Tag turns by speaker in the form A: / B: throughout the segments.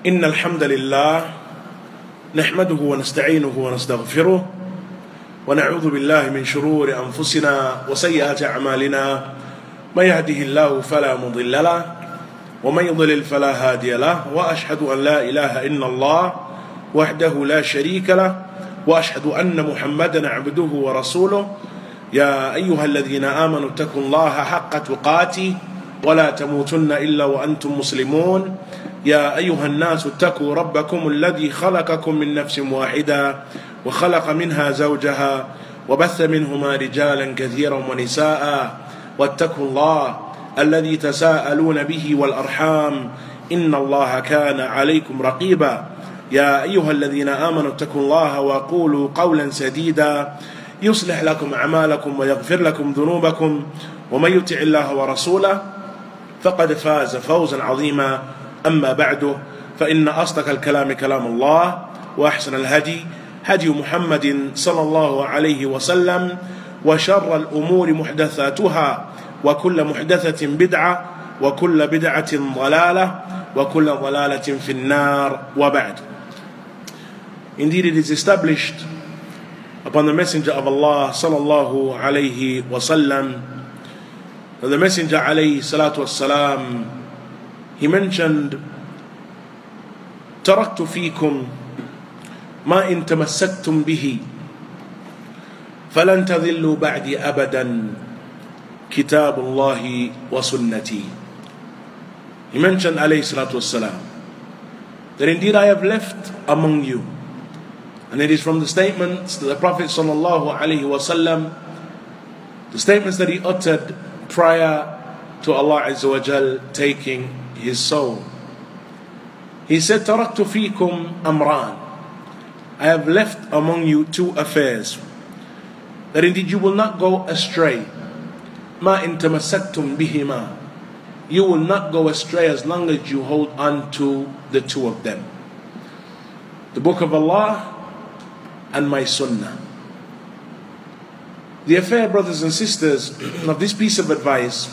A: إن الحمد لله نحمده ونستعينه ونستغفره ونعوذ بالله من شرور أنفسنا وسيئات أعمالنا من يهده الله فلا مضل له ومن يضلل فلا هادي له وأشهد أن لا إله إلا الله وحده لا شريك له وأشهد أن محمدا عبده ورسوله يا أيها الذين آمنوا اتقوا الله حق تقاته ولا تموتن إلا وأنتم مسلمون يا أيها الناس اتقوا ربكم الذي خلقكم من نفس واحدة وخلق منها زوجها وبث منهما رجالا كثيرا ونساء واتقوا الله الذي تساءلون به والأرحام إن الله كان عليكم رقيبا يا أيها الذين آمنوا اتقوا الله وقولوا قولا سديدا يصلح لكم أعمالكم ويغفر لكم ذنوبكم ومن يطع الله ورسوله فقد فاز فوزا عظيما أما بعد فإن أصدق الكلام كلام الله وأحسن الهدي هدي محمد صلى الله عليه وسلم وشر الأمور محدثاتها وكل محدثة بدعة وكل بدعة ضلالة وكل ضلالة في النار وبعد. Indeed, it is established upon the Messenger of Allah sallallahu alayhi wasallam that the Messenger alayhi salatu wassalam, he mentioned, تركت فيكم ما إن تمسكتم به فلن تضلوا بعدي أبدا كتاب الله وسنتي. He mentioned alayhi salatu wassalam that indeed I have left among you, and it is from the statements that the Prophet sallallahu alaihi wasallam, the statements that he uttered prior to Allah Azza wa Jal taking his soul. He said, تركت فيكم أمران, I have left among you two affairs, that indeed you will not go astray. ما إن تمسكتم بهما, you will not go astray as long as you hold on to the two of them, the Book of Allah and my Sunnah. The affair, brothers and sisters, of this piece of advice,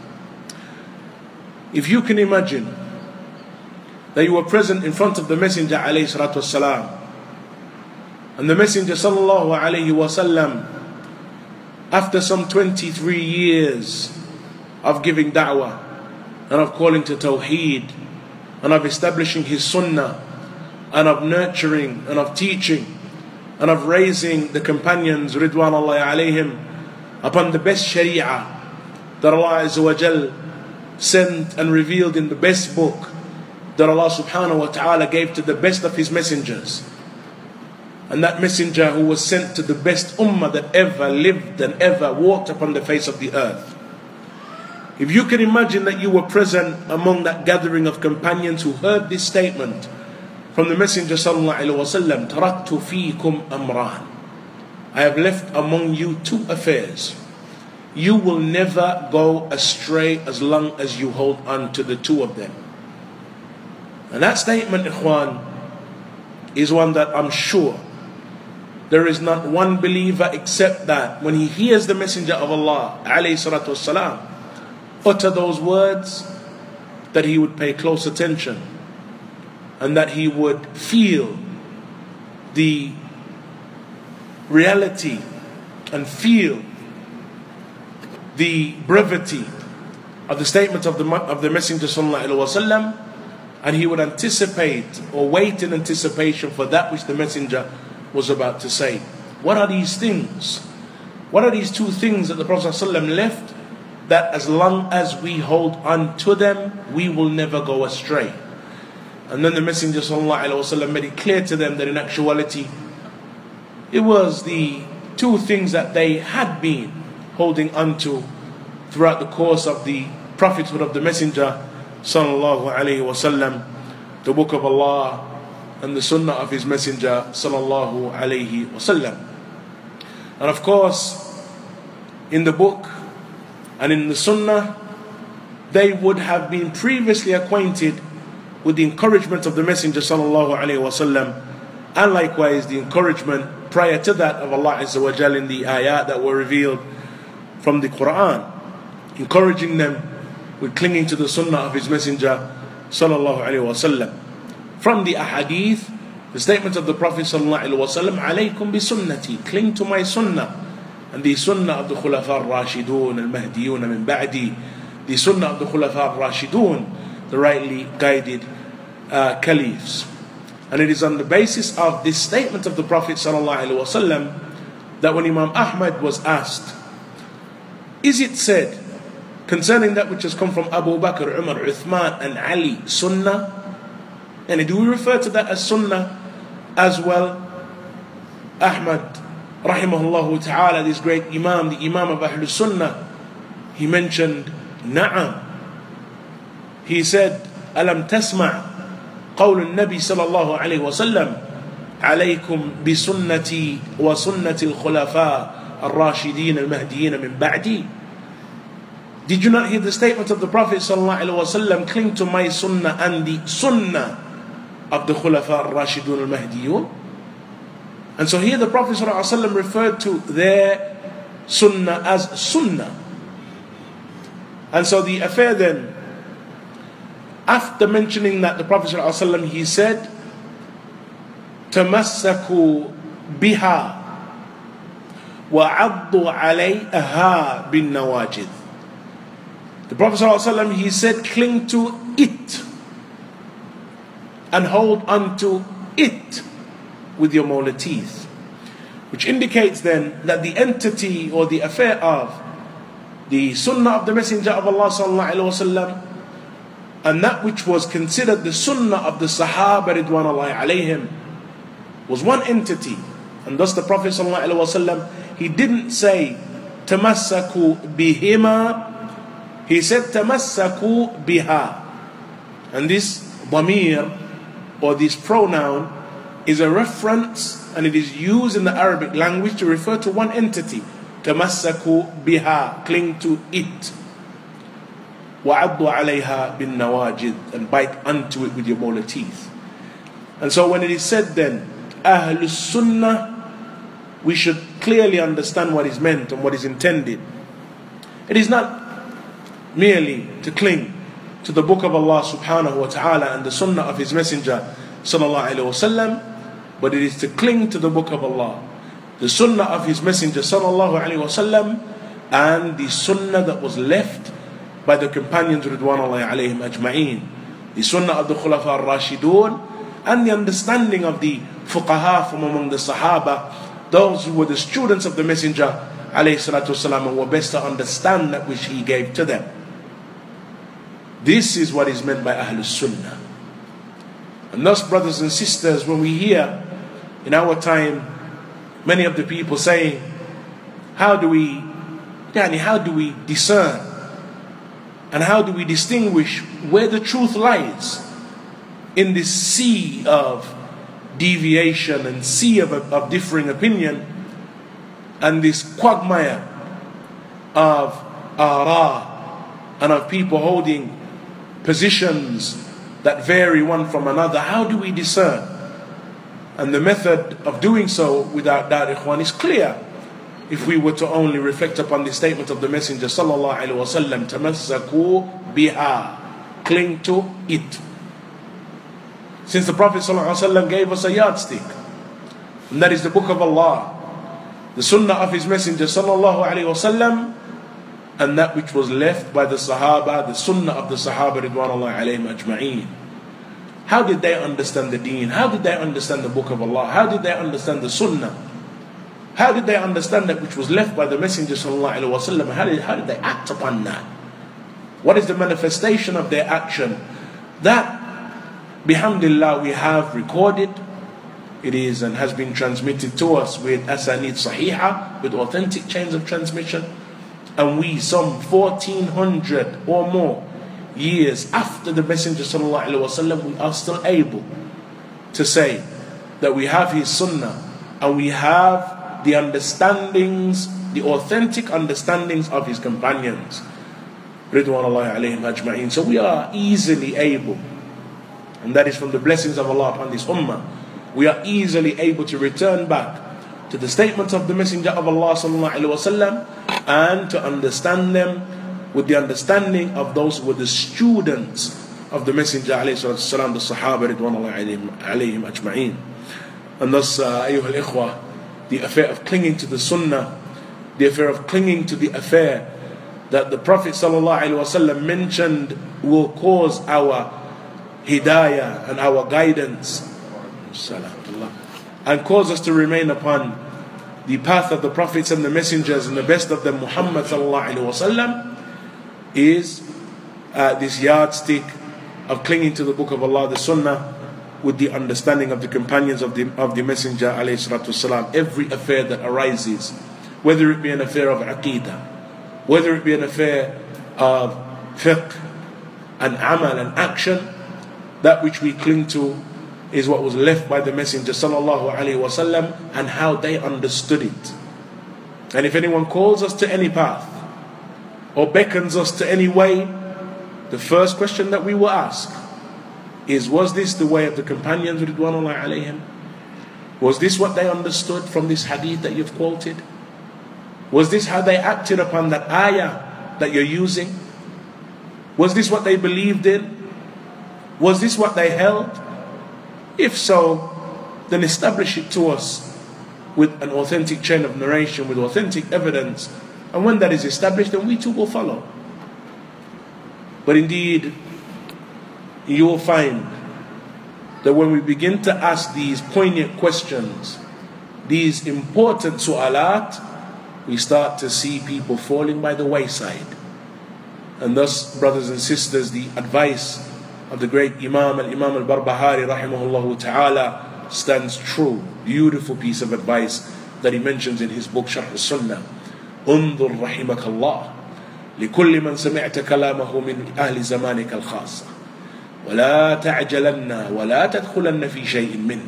A: if you can imagine that you were present in front of the Messenger alayhi salatu wasalam, and the Messenger sallallahu alayhi wasallam, after some 23 years of giving da'wah and of calling to tawheed and of establishing his sunnah and of nurturing and of teaching and of raising the companions ridwanullahi alayhim upon the best sharia that Allah Azza wa Jal sent and revealed in the best book that Allah subhanahu wa ta'ala gave to the best of his messengers, and that messenger who was sent to the best ummah that ever lived and ever walked upon the face of the earth. If you can imagine that you were present among that gathering of companions who heard this statement from the Messenger sallallahu alaihi wasallam, تركت فيكم أمران, I have left among you two affairs. You will never go astray as long as you hold on to the two of them. And that statement, ikhwan, is one that I'm sure there is not one believer except that when he hears the Messenger of Allah alayhi salatu wasalam utter those words, that he would pay close attention and that he would feel the reality and feel the brevity of the statement of the Messenger sallallahu alaihi wasallam, and he would anticipate or wait in anticipation for that which the Messenger was about to say. What are these things? What are these two things that the Prophet ﷺ left, that as long as we hold on to them, we will never go astray? And then the Messenger ﷺ made it clear to them that in actuality it was the two things that they had been holding on to throughout the course of the prophethood of the Messenger ﷺ, the Book of Allah and the Sunnah of his Messenger ﷺ. And of course, in the book and in the Sunnah, they would have been previously acquainted with the encouragement of the Messenger ﷺ, and likewise the encouragement prior to that of Allah Azza wa Jal in the ayat that were revealed from the Quran, encouraging them with clinging to the Sunnah of his Messenger sallallahu alaihi wasallam. from the ahadith, the statement of the Prophet sallallahu alaihi wasallam, alaykum bi sunnati, cling to my sunnah, and the sunnah of the Khulafa al-Rashidun al-Mahdiyun min ba'di, the sunnah of the Khulafa al-Rashidun, the rightly guided caliphs. And it is on the basis of this statement of the Prophet sallallahu alaihi wasallam that when Imam Ahmad was asked, is it said concerning that which has come from Abu Bakr, Umar, Uthman and Ali, sunnah? And do we refer to that as sunnah as well? Ahmad rahimahullah ta'ala, this great imam, the imam of Ahlul Sunnah, he mentioned na'am. He said, alam tasma' qawl al-nabi sallallahu alayhi wa sallam, alaykum bi sunnati wa sunnati al-khulafa al-rashidin al-mahdiyyin min ba'di. Did you not hear the statement of the Prophet sallallahu alayhi wa sallam, cling to my sunnah and the sunnah of the Khulafa al-Rashidun al-Mahdiyun? And so here the Prophet sallallahu alayhi wa sallam referred to their sunnah as sunnah. And so the affair then, after mentioning that, the Prophet sallallahu alayhi wa sallam, he said, tamassaku biha wa addu alayha bin nawajid. The Prophet ﷺ, he said, cling to it and hold on to it with your molar teeth. Which indicates then that the entity or the affair of the sunnah of the Messenger of Allah ﷺ and that which was considered the sunnah of the Sahaba ridwanullahi alayhim was one entity. And thus the Prophet ﷺ, he didn't say tamassaku bihima, he said tamassaku biha. And this dhamir or this pronoun is a reference, and it is used in the Arabic language to refer to one entity. Tamassaku biha, cling to it. Wa'addu alayha bin nawajid, and bite onto it with your molar teeth. And so when it is said then Ahlus Sunnah, we should clearly understand what is meant and what is intended. It is not merely to cling to the book of Allah subhanahu wa ta'ala and the sunnah of his messenger sallallahu alayhi wa sallam, but it is to cling to the book of Allah, the sunnah of his messenger sallallahu alayhi wa sallam, and the sunnah that was left by the companions ridwanullahi alayhim ajma'een, the sunnah of the Khulafa al-Rashidun, and the understanding of the fuqaha from among the Sahaba, those who were the students of the messenger alayhi salatu wasalam and were best to understand that which he gave to them. This is what is meant by Ahlus Sunnah. And thus, brothers and sisters, when we hear in our time many of the people saying, how do we discern and how do we distinguish where the truth lies in this sea of deviation and sea of differing opinion and this quagmire of ara and of people holding positions that vary one from another, how do we discern? And the method of doing so, without doubt, ikhwan, is clear. If we were to only reflect upon the statement of the Messenger sallallahu alaihi wasallam, tamassaku biha, cling to it. Since the Prophet sallallahu alaihi wasallam gave us a yardstick, and that is the book of Allah, the sunnah of his Messenger sallallahu alaihi wasallam, and that which was left by the Sahaba, the sunnah of the Sahaba ridwanullahi alayhim ajma'een. How did they understand the deen? How did they understand the book of Allah? How did they understand the sunnah? How did they understand that which was left by the Messenger sallallahu alaihi wasallam? How did they act upon that? What is the manifestation of their action? That, bihamdillah, we have recorded. It is and has been transmitted to us with asanid sahiha, with authentic chains of transmission. And we, some 1400 or more years after the Messenger sallallahu alaihi wasallam, we are still able to say that we have his sunnah and we have the understandings, the authentic understandings of his companions ridwanullahi alayhim ajma'een. So we are easily able, and that is from the blessings of Allah upon this ummah, we are easily able to return back to the statements of the Messenger of Allah sallallahu alaihi wasallam and to understand them with the understanding of those who were the students of the Messenger ﷺ, the Sahaba ridwanullahi alayhim ajma'een. And thus, أيها الإخوة, the affair of clinging to the Sunnah, the affair of clinging to the affair that the Prophet ﷺ mentioned will cause our hidayah and our guidance, and cause us to remain upon the path of the Prophets and the Messengers, and the best of them, Muhammad ﷺ, is this yardstick of clinging to the Book of Allah, the Sunnah, with the understanding of the companions of the Messenger ﷺ. Every affair that arises, whether it be an affair of aqeedah, whether it be an affair of fiqh and amal and action, that which we cling to is what was left by the Messenger ﷺ and how they understood it. And if anyone calls us to any path or beckons us to any way, the first question that we will ask is, was this the way of the companions ridwanullahi alayhim? Was this what they understood from this hadith that you've quoted? Was this how they acted upon that ayah that you're using? Was this what they believed in? Was this what they held? If so, then establish it to us with an authentic chain of narration, with authentic evidence. And when that is established, then we too will follow. But indeed, you will find that when we begin to ask these poignant questions, these important su'alat, we start to see people falling by the wayside. And thus, brothers and sisters, the advice of the great Imam al-Barbahari rahimahullah ta'ala stands true. Beautiful piece of advice that he mentions in his book Sharh al-Sunnah. انظر رحمك الله لكل من سمعت كلامه من أهل زمانك الخاصة ولا تعجلن ولا تدخلن في شيء منه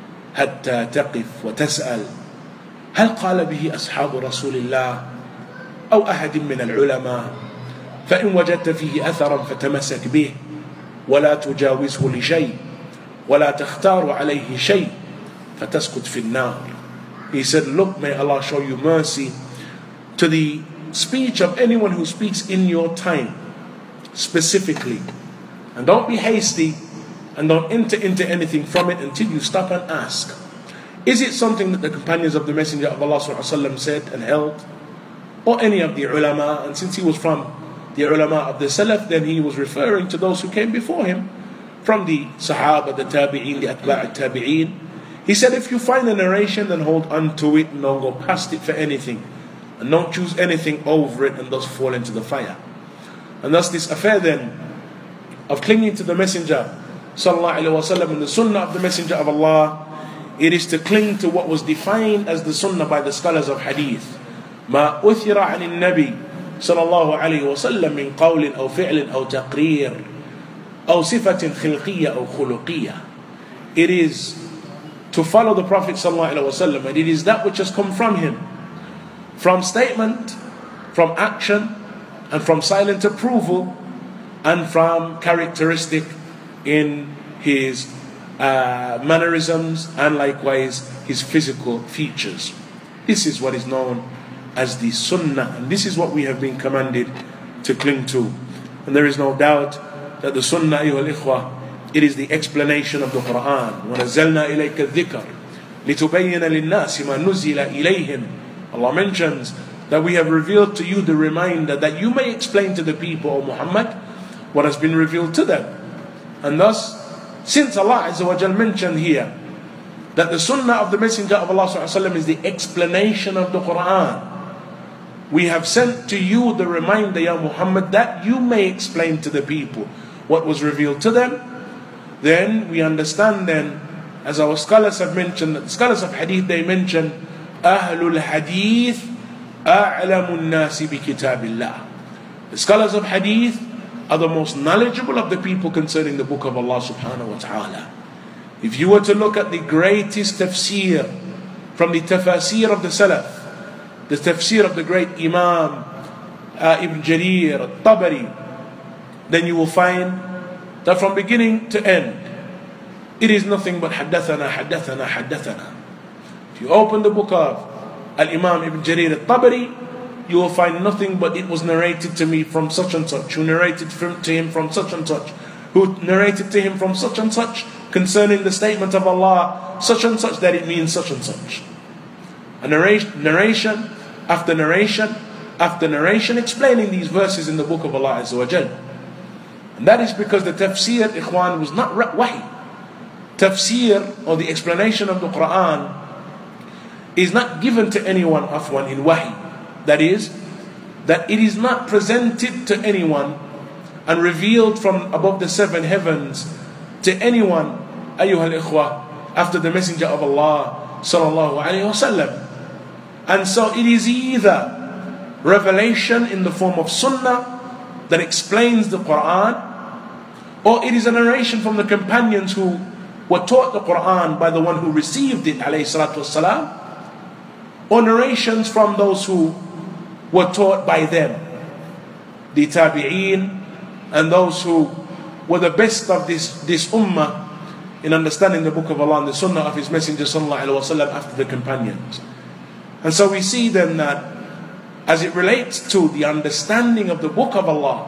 A: حتى تقف وتسأل هل قال به أصحاب رسول الله أو أحد من العلماء فإن وجدت فيه أثرا فتمسك به ولا تجاوزه لشيء ولا تختار عليه شيء فتسقط في النار. He said, look, may Allah show you mercy to the speech of anyone who speaks in your time specifically, and don't be hasty and don't enter into anything from it until you stop and ask, is it something that the companions of the Messenger of Allah ﷺ said and held, or any of the ulama? And since he was from the ulama of the Salaf, then he was referring to those who came before him, from the Sahaba, the Tabi'een, the Atba' al-Tabi'een. He said, if you find a narration, then hold on to it and don't go past it for anything, and don't choose anything over it and thus fall into the fire. And thus this affair then of clinging to the Messenger sallallahu alaihi wasallam and the Sunnah of the Messenger of Allah, it is to cling to what was defined as the Sunnah by the scholars of Hadith. ما أثر عن النبي صلى الله عليه وسلم من قول أو فعل أو تقرير أو صفة خلقية أو خلقية. It is to follow the Prophet sallallahu alaihi wasallam, and it is that which has come from him, from statement, from action, and from silent approval, and from characteristic in his mannerisms, and likewise his physical features. This is what is known as the Sunnah, and this is what we have been commanded to cling to. And there is no doubt that the Sunnah, أيها الإخوة, it is the explanation of the Quran. وَنَزَّلْنَا إِلَيْكَ الذِّكْرَ لِتُبَيِّنَ لِلنَّاسِ مَا نُزِّلَ إِلَيْهِمْ. Allah mentions that we have revealed to you the reminder that you may explain to the people, O Muhammad, what has been revealed to them. And thus, since Allah Azza wa Jal mentioned here that the Sunnah of the Messenger of Allah ﷺ is the explanation of the Quran, we have sent to you the reminder, Ya Muhammad, that you may explain to the people what was revealed to them. Then we understand then, as our scholars have mentioned, the scholars of Hadith, they mention Ahlul Hadith A'lamun Nasi bi Kitabillah. The scholars of Hadith are the most knowledgeable of the people concerning the book of Allah subhanahu wa ta'ala. If you were to look at the greatest tafsir from the tafasir of the Salaf, the tafsir of the great Imam Ibn Jarir al-Tabari, then you will find that from beginning to end, it is nothing but حدثنا حدثنا حدثنا. If you open the book of Al-Imam Ibn Jarir al-Tabari, you will find nothing but it was narrated to me from such and such, who narrated to him from such and such, who narrated to him from such and such concerning the statement of Allah, such and such, that it means such and such. A narration after narration after narration explaining these verses in the book of Allah Azza wa Jal. And that is because the tafsir, ikhwan, was not wahy. Tafsir, or the explanation of the Quran, is not given to anyone afwan in wahy. That is, that it is not presented to anyone and revealed from above the seven heavens to anyone, ayyuhal ikhwah, after the Messenger of Allah sallallahu alayhi wasallam. And so it is either revelation in the form of sunnah that explains the Quran, or it is a narration from the companions who were taught the Quran by the one who received it, alayhi salatu wassalam, or narrations from those who were taught by them, the tabi'een, and those who were the best of this ummah in understanding the book of Allah and the sunnah of His Messenger sallallahu alaihi wasallam after the companions. And so we see then that as it relates to the understanding of the book of Allah,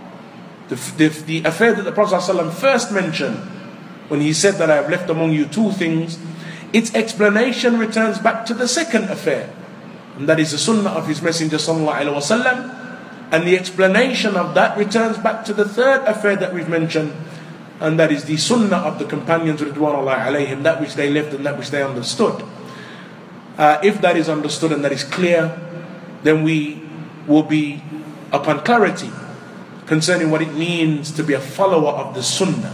A: the affair that the Prophet ﷺ first mentioned when he said that I have left among you two things, its explanation returns back to the second affair, and that is the sunnah of His Messenger ﷺ, and the explanation of that returns back to the third affair that we've mentioned, and that is the sunnah of the companions ridwanullahi alayhim, that which they left and that which they understood. If that is understood and that is clear, then we will be upon clarity concerning what it means to be a follower of the sunnah.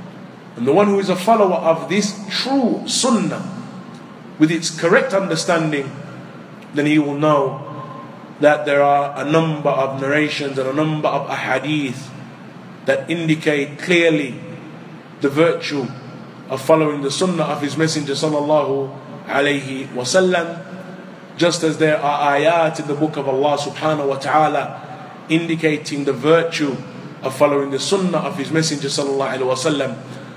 A: And the one who is a follower of this true sunnah with its correct understanding, then he will know that there are a number of narrations and a number of ahadith that indicate clearly the virtue of following the sunnah of His Messenger sallallahu alayhi wasallam, just as there are ayat in the book of Allah subhanahu wa ta'ala indicating the virtue of following the sunnah of His Messenger sallallahu alayhi wasallam.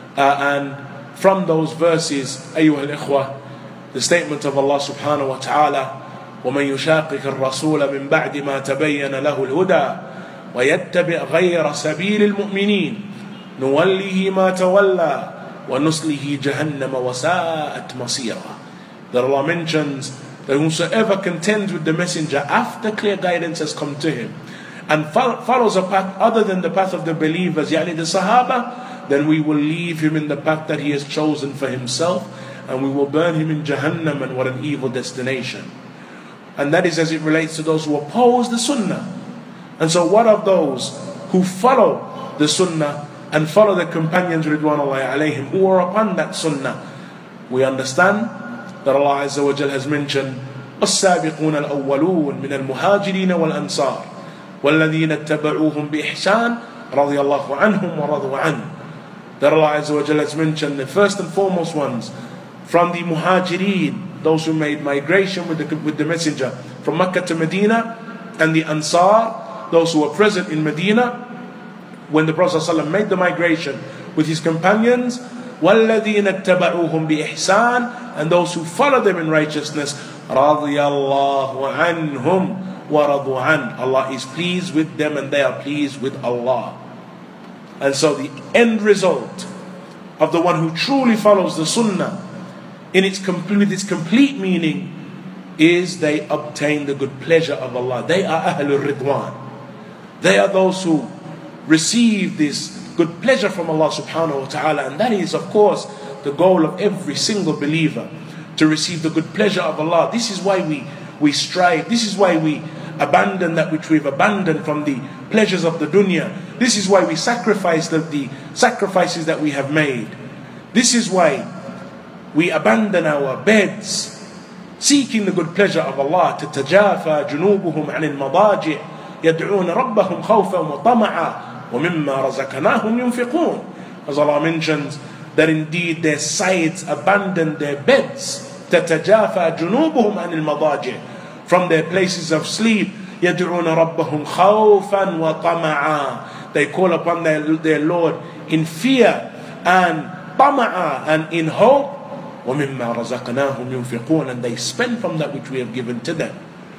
A: And from those verses, ayyuha al-ikhwah, the statement of Allah subhanahu wa ta'ala, وَمَنْ يُشَاقِقِ الرَّسُولَ مِنْ بَعْدِ مَا تَبَيَّنَ لَهُ الْهُدَى وَيَتَّبِعْ غَيْرَ سَبِيلِ الْمُؤْمِنِينَ نُوَلِّهِ مَا تَوَلَّى وَنُصْلِهِ جَهَنَّمَ وَسَاءَتْ مَصِيرًا. That Allah mentions that whosoever contends with the messenger after clear guidance has come to him and follows a path other than the path of the believers, yani the Sahaba, then we will leave him in the path that he has chosen for himself, and we will burn him in Jahannam, and what an evil destination. And that is as it relates to those who oppose the Sunnah. And so what of those who follow the Sunnah and follow the companions ridwanullahi alayhim who are upon that Sunnah? We understand that Allah Azza wa Jal has mentioned السابقون الأولون من المهاجرين والأنصار والذين اتبعوهم بإحسان رضي الله عنهم ورضوا عنه. That Allah Azza wa Jal has mentioned the first and foremost ones from the muhajireen, those who made migration with the messenger from Mecca to Medina, and the Ansar, those who were present in Medina when the Prophet ﷺ made the migration with his companions, وَالَّذِينَ اتَّبَعُوهُمْ بِإِحْسَانٍ, and those who follow them in righteousness, رَضِيَ اللَّهُ عَنْهُمْ وَرَضُوا عَنْهُ. Allah is pleased with them and they are pleased with Allah. And so the end result of the one who truly follows the Sunnah in its complete meaning is they obtain the good pleasure of Allah. They are Ahlul Ridwan. They are those who receive this good pleasure from Allah subhanahu wa ta'ala. And that is, of course, the goal of every single believer, to receive the good pleasure of Allah. This is why we strive. This is why we abandon that which we've abandoned from the pleasures of the dunya. This is why we sacrifice the sacrifices that we have made. This is why we abandon our beds, seeking the good pleasure of Allah. تتجافى جنوبهم عن المضاجع يدعون ربهم خوفا وطمعا ومما رزقناهم ينفقون. As Allah mentions that indeed their sides abandon their beds. تتجافى جنوبهم عن المضاجع, from their places of sleep. يدعون ربهم خوفا وطمعا, they call upon their Lord in fear and طمعا, and in hope. وَمِمَّا رَزَقْنَاهُمْ يُنْفِقُونَ, and they spend from that which we have given to them.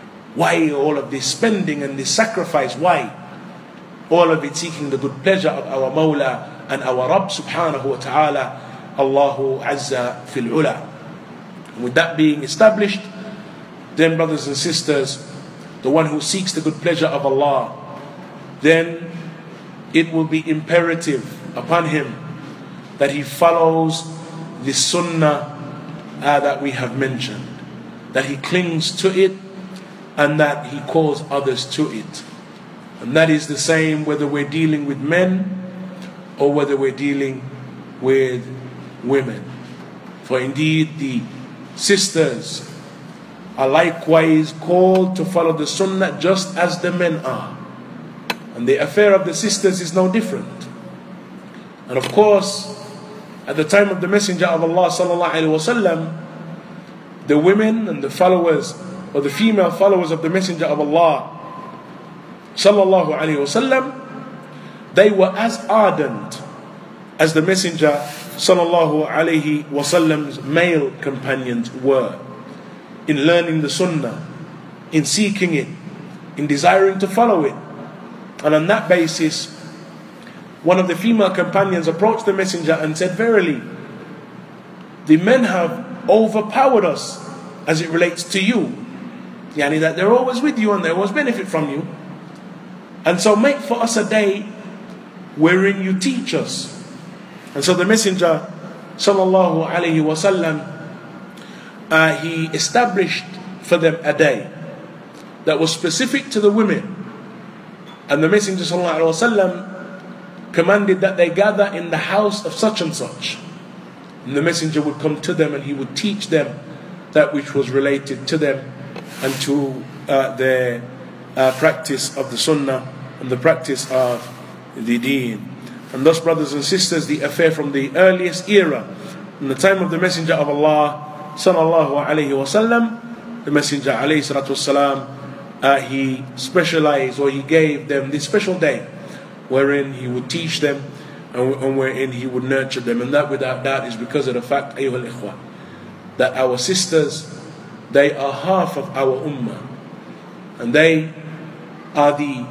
A: Why all of this spending and this sacrifice? Why? All of it seeking the good pleasure of our Mawla and our Rabb subhanahu wa ta'ala, Allahu Azza fil Ula. With that being established, then brothers and sisters, the one who seeks the good pleasure of Allah, then it will be imperative upon him that he follows the sunnah that we have mentioned, that he clings to it and that he calls others to it. And that is the same whether we're dealing with men or whether we're dealing with women. For indeed the sisters are likewise called to follow the sunnah just as the men are. And the affair of the sisters is no different. And of course, at the time of the Messenger of Allah sallallahu alaihi wasallam, the women and the followers, or the female followers of the Messenger of Allah sallallahu alaihi wasallam, they were as ardent as the Messenger sallallahu alaihi wasallam's male companions were in learning the sunnah, in seeking it, in desiring to follow it. And on that basis, one of the female companions approached the Messenger and said, verily, the men have overpowered us as it relates to you. Yani that they're always with you and they always benefit from you. And so make for us a day wherein you teach us. And so the Messenger sallallahu alayhi wasallam, he established for them a day that was specific to the women. And the Messenger sallallahu alayhi wasallam commanded that they gather in the house of such and such. And the Messenger would come to them and he would teach them that which was related to them and to their practice of the sunnah and the practice of the deen. And thus, brothers and sisters, the affair from the earliest era, in the time of the Messenger of Allah sallallahu alayhi wasallam, the Messenger alayhi salatu wasalam, he specialized, or he gave them this special day wherein he would teach them and wherein he would nurture them. And that without doubt is because of the fact, ayyuhal ikhwa, that our sisters, they are half of our ummah, and they are the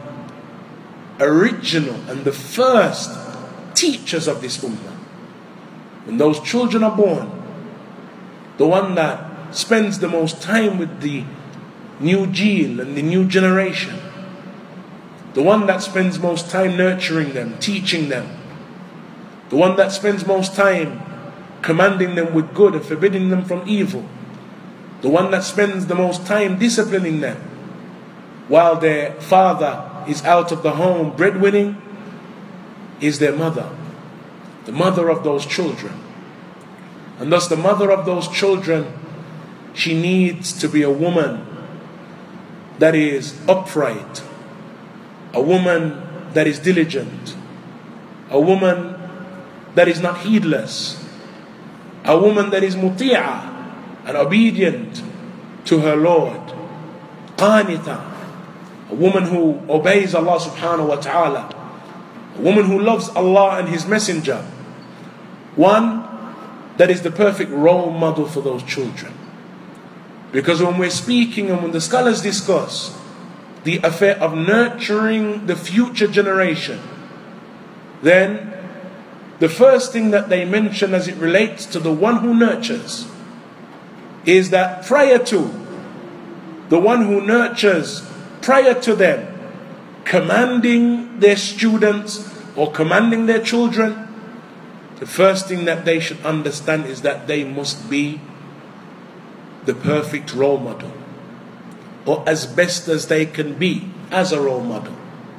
A: original and the first teachers of this ummah. When those children are born, the one that spends the most time with the new jeel and the new generation, the one that spends most time nurturing them, teaching them, the one that spends most time commanding them with good and forbidding them from evil, the one that spends the most time disciplining them while their father is out of the home breadwinning, is their mother, the mother of those children. And thus the mother of those children, she needs to be a woman that is upright, a woman that is diligent, a woman that is not heedless, a woman that is muti'ah and obedient to her Lord, qanita, a woman who obeys Allah subhanahu wa ta'ala, a woman who loves Allah and His Messenger, one that is the perfect role model for those children. Because when we're speaking and when the scholars discuss the affair of nurturing the future generation, then the first thing that they mention as it relates to the one who nurtures is that prior to the one who nurtures, prior to them commanding their students or commanding their children, the first thing that they should understand is that they must be the perfect role model, or as best as they can be as a role model.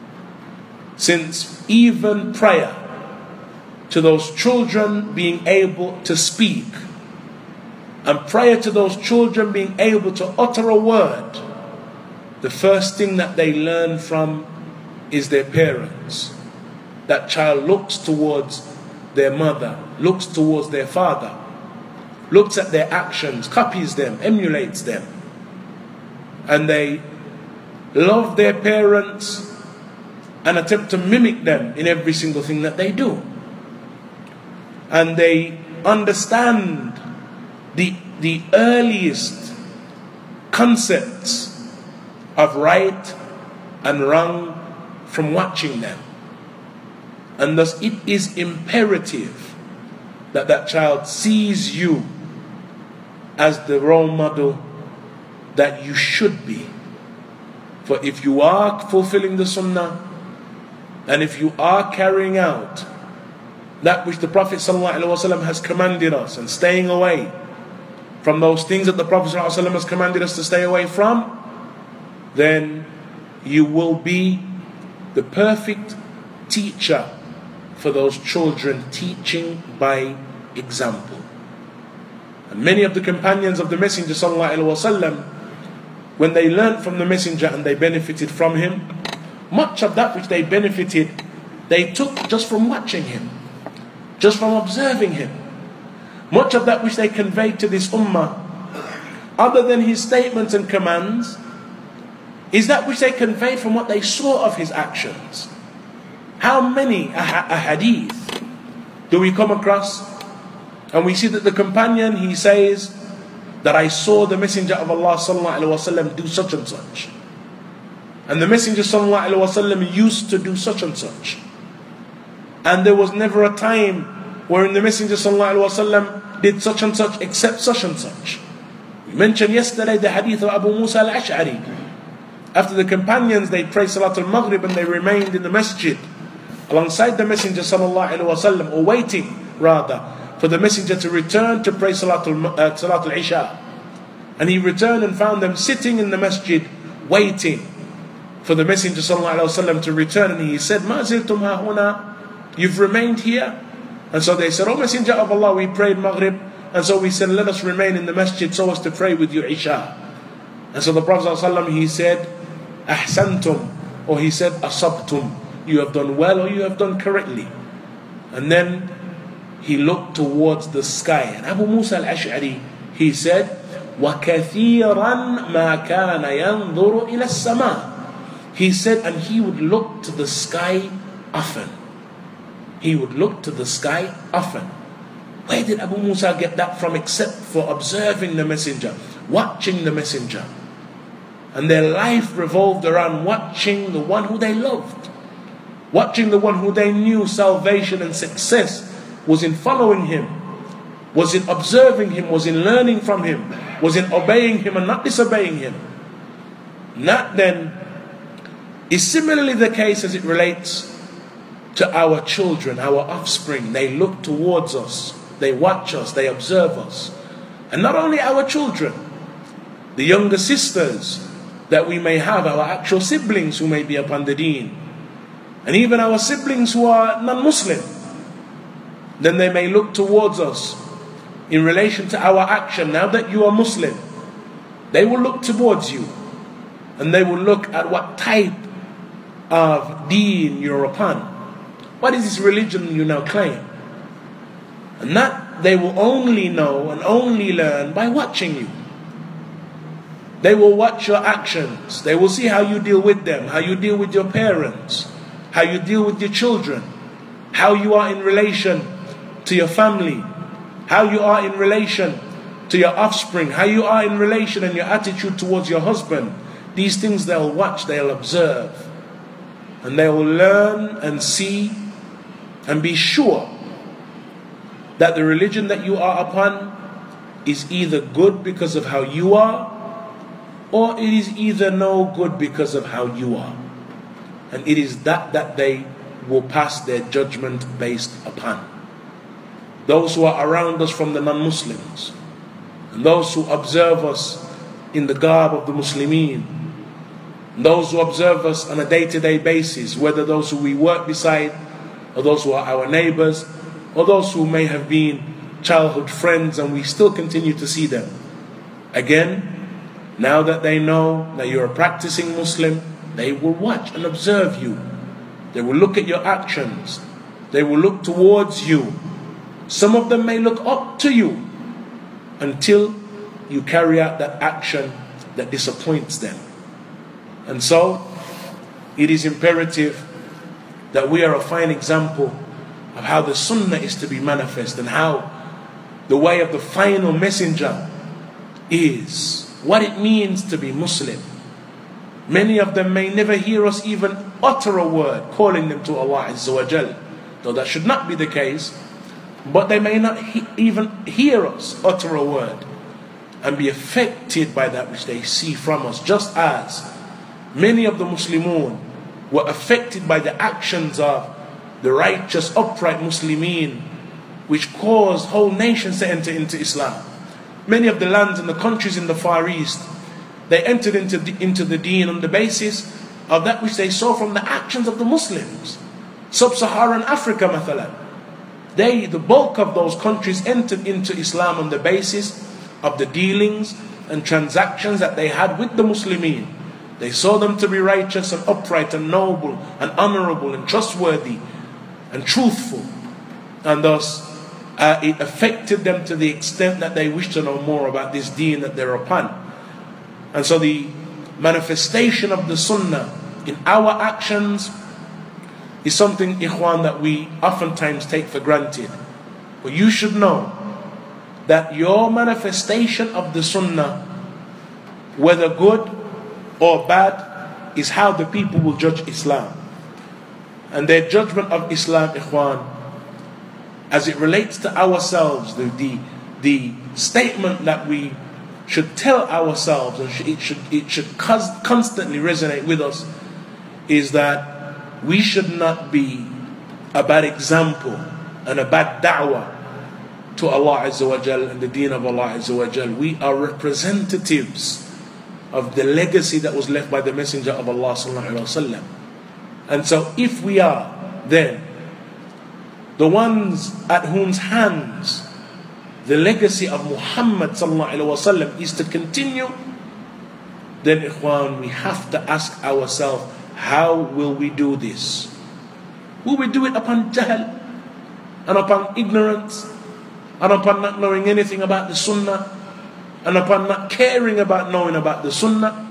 A: Since even prior to those children being able to speak, and prior to those children being able to utter a word, the first thing that they learn from is their parents. That child looks towards their mother, looks towards their father, looks at their actions, copies them, emulates them. And they love their parents and attempt to mimic them in every single thing that they do. And they understand the earliest concepts of right and wrong from watching them. And thus it is imperative that that child sees you as the role model that you should be. For if you are fulfilling the sunnah, and if you are carrying out that which the Prophet ﷺ has commanded us, and staying away from those things that the Prophet ﷺ has commanded us to stay away from, then you will be the perfect teacher for those children, teaching by example. And many of the companions of the Messenger ﷺ, when they learned from the Messenger and they benefited from him, much of that which they benefited, they took just from watching him, just from observing him. Much of that which they conveyed to this ummah, other than his statements and commands, is that which they conveyed from what they saw of his actions. How many a hadith do we come across, and we see that the companion, he says that I saw the Messenger of Allah sallallahu alaihi wasallam do such and such, and the Messenger sallallahu alaihi wasallam used to do such and such, and there was never a time wherein the Messenger sallallahu alaihi wasallam did such and such except such and such. We mentioned yesterday the hadith of Abu Musa al-Ash'ari. After the companions, they prayed Salat al-Maghrib and they remained in the masjid alongside the Messenger sallallahu alaihi wasallam, or waiting rather for the Messenger to return to pray Salat al-Isha. And he returned and found them sitting in the masjid waiting for the Messenger sallallahu alaihi wasallam to return, and he said, "Ma ziltum ha huna?" You've remained here? And so they said, "O Messenger of Allah, we prayed Maghrib, and so we said, let us remain in the masjid so as to pray with you Isha." And so the Prophet ﷺ, he said, "Ahsantum," or he said, "Asabtum," you have done well, or you have done correctly. And then he looked towards the sky, and Abu Musa al-Ash'ari, he said, وَكَثِيرًا مَا كَانَ يَنْظُرُ إِلَى السَّمَاءِ. He said, and he would look to the sky often. He would look to the sky often. Where did Abu Musa get that from except for observing the Messenger, watching the Messenger? And their life revolved around watching the one who they loved, watching the one who they knew salvation and success was in following him, was in observing him, was in learning from him, was in obeying him and not disobeying him. And that then is similarly the case as it relates to our children, our offspring. They look towards us, they watch us, they observe us. And not only our children, the younger sisters that we may have, our actual siblings who may be upon the deen, and even our siblings who are non-Muslim, then they may look towards us in relation to our action. Now that you are Muslim, they will look towards you, and they will look at what type of deen you're upon. What is this religion you now claim? And that they will only know and only learn by watching you. They will watch your actions. They will see how you deal with them, how you deal with your parents, how you deal with your children, how you are in relation to your family, how you are in relation to your offspring, how you are in relation and your attitude towards your husband. These things they'll watch, they'll observe, and they will learn and see and be sure that the religion that you are upon is either good because of how you are, or it is either no good because of how you are. And it is that they will pass their judgment based upon. Those who are around us from the non-Muslims, and those who observe us in the garb of the Muslimin, and those who observe us on a day-to-day basis, whether those who we work beside, or those who are our neighbors, or those who may have been childhood friends and we still continue to see them. Again, now that they know that you're a practicing Muslim, they will watch and observe you. They will look at your actions. They will look towards you. Some of them may look up to you until you carry out that action that disappoints them. And so, it is imperative that we are a fine example of how the Sunnah is to be manifest, and how the way of the final messenger is, what it means to be Muslim. Many of them may never hear us even utter a word calling them to Allah Azza wa Jal. though that should not be the case, but they may not even hear us utter a word and be affected by that which they see from us, just as many of the Muslimun were affected by the actions of the righteous, upright Muslimin, which caused whole nations to enter into Islam. Many of the lands and the countries in the Far East, they entered into the deen on the basis of that which they saw from the actions of the Muslims. Sub-Saharan Africa, mathalan, the bulk of those countries entered into Islam on the basis of the dealings and transactions that they had with the Muslimin. They saw them to be righteous and upright and noble and honorable and trustworthy and truthful, and thus it affected them to the extent that they wished to know more about this deen that they're upon. And so the manifestation of the Sunnah in our actions is something, ikhwan, that we oftentimes take for granted. But you should know that your manifestation of the Sunnah, whether good or bad, is how the people will judge Islam. And their judgment of Islam, ikhwan, as it relates to ourselves, the statement that we should tell ourselves, and it should constantly resonate with us, is that we should not be a bad example and a bad da'wah to Allah Azza wa Jal and the deen of Allah Azza wa Jal. We are representatives of the legacy that was left by the Messenger of Allah Sallallahu Alaihi Wasallam. And so if we are then the ones at whose hands the legacy of Muhammad Sallallahu Alaihi Wasallam is to continue, then ikhwan, we have to ask ourselves, how will we do this? Will we do it upon jahl and upon ignorance and upon not knowing anything about the Sunnah and upon not caring about knowing about the Sunnah?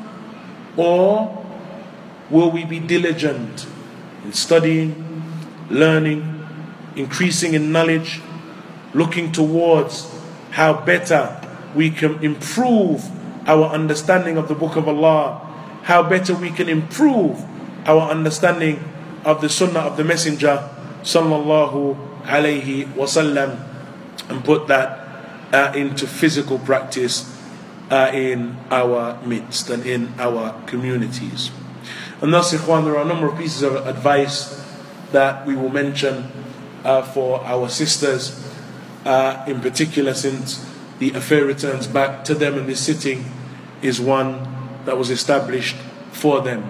A: Or will we be diligent in studying, learning, increasing in knowledge, looking towards how better we can improve our understanding of the Book of Allah, how better we can improve our understanding of the Sunnah of the Messenger Sallallahu Alaihi Wasallam, and put that into physical practice in our midst and in our communities. And thus, ikhwan, there are a number of pieces of advice that we will mention for our sisters, in particular, since the affair returns back to them, and this sitting is one that was established for them.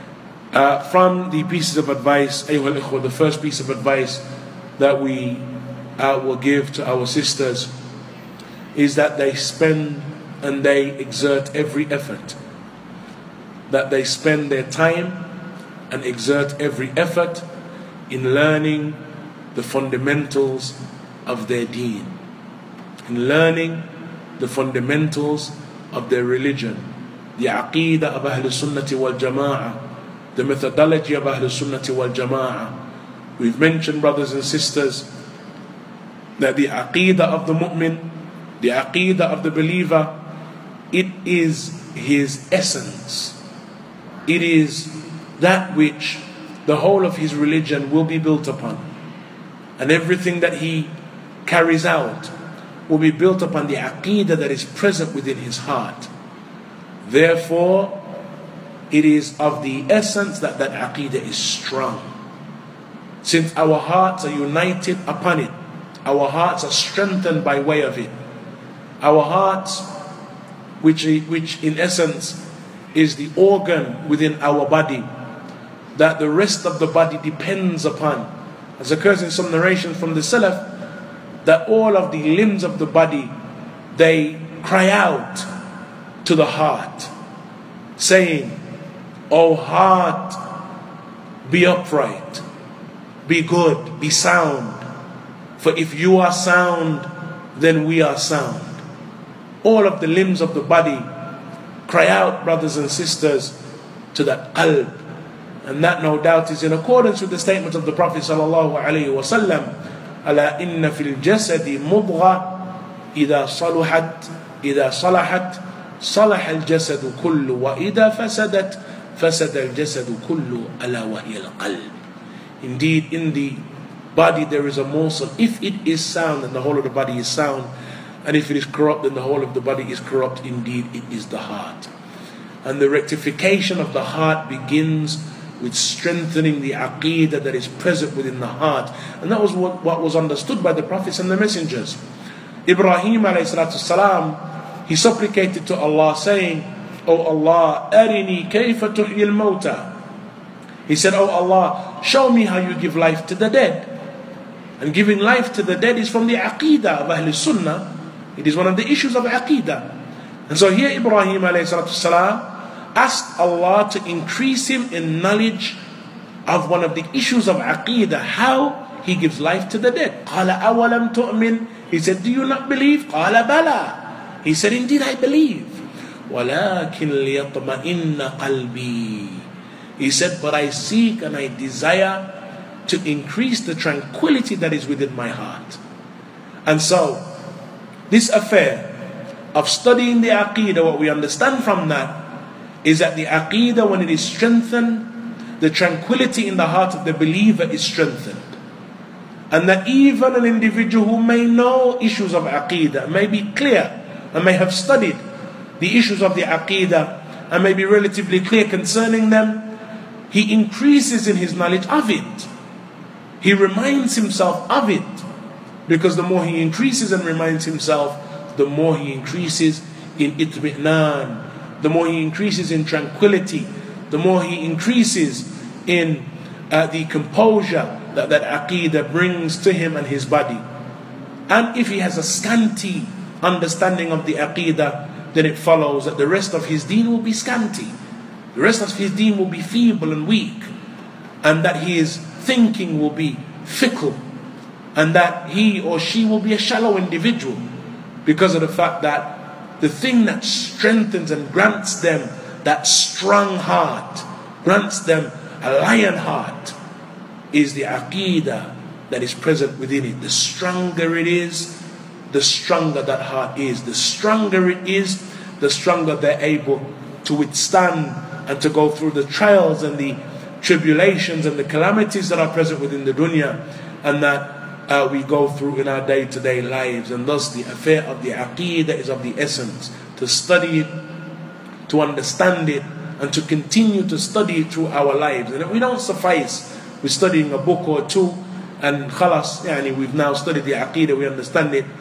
A: From the pieces of advice, ayyuhal ikhwa, the first piece of advice that we will give to our sisters is that they spend and they exert every effort, that they spend their time and exert every effort in learning the fundamentals of their deen, in learning the fundamentals of their religion, the aqeedah of Ahl Sunnati wal Jama'ah, the methodology of Ahl Sunnati wal Jama'ah. We've mentioned, brothers and sisters, that the aqeedah of the mu'min, the aqeedah of the believer, it is his essence. It is that which the whole of his religion will be built upon. And everything that he carries out will be built upon the aqeedah that is present within his heart. Therefore, it is of the essence that that aqeedah is strong. Since our hearts are united upon it, our hearts are strengthened by way of it. Our hearts, which in essence is the organ within our body that the rest of the body depends upon, as occurs in some narrations from the Salaf, that all of the limbs of the body, they cry out to the heart, saying, "O heart, be upright, be good, be sound. For if you are sound, then we are sound." All of the limbs of the body cry out, brothers and sisters, to that qalb. And that no doubt is in accordance with the statement of the Prophet sallallahu alaihi wasallam, "Ala inna fil jasadi mudgha idha salahat صلح الجسد كله وإذا فسدت فسد الجسد كله ألا وهي القلب." Indeed, in the body there is a morsel. If it is sound, then the whole of the body is sound. And if it is corrupt, then the whole of the body is corrupt. Indeed, it is the heart. And the rectification of the heart begins with strengthening the aqeedah that is present within the heart. And that was what was understood by the prophets and the messengers. Ibrahim alayhi salatu salam, he supplicated to Allah saying, "O Allah, arini kayfa tuhyi al-mawta." He said, "O Allah, show me how you give life to the dead." And giving life to the dead is from the aqeedah of Ahlul Sunnah. It is one of the issues of aqeedah. And so here Ibrahim alayhi salatu salam asked Allah to increase him in knowledge of one of the issues of aqeedah, how he gives life to the dead. قَالَ أَوَلَمْ تُؤْمِنْ. He said, "Do you not believe?" قَالَ بَلَى. He said, "Indeed I believe." وَلَكِنْ لِيَطْمَئِنَّ قَلْبِي. He said, "But I seek and I desire to increase the tranquility that is within my heart." And so, this affair of studying the aqeedah, what we understand from that is that the aqeedah, when it is strengthened, the tranquility in the heart of the believer is strengthened. And that even an individual who may know issues of aqeedah, may be clear and may have studied the issues of the aqeedah and may be relatively clear concerning them, he increases in his knowledge of it. He reminds himself of it. Because the more he increases and reminds himself, the more he increases in itmi'nan, the more he increases in tranquility, the more he increases in the composure that aqeedah brings to him and his body. And if he has a scanty understanding of the aqeedah, then it follows that the rest of his deen will be scanty. The rest of his deen will be feeble and weak, and that his thinking will be fickle, and that he or she will be a shallow individual, because of the fact that the thing that strengthens and grants them that strong heart, grants them a lion heart, is the aqeedah that is present within it. The stronger it is, the stronger that heart is. The stronger it is, the stronger they're able to withstand and to go through the trials and the tribulations and the calamities that are present within the dunya, and that we go through in our day-to-day lives. And thus the affair of the aqeedah is of the essence. To study it, to understand it, and to continue to study it through our lives. And we don't suffice with studying a book or two and khalas, we've now studied the aqeedah, we understand it,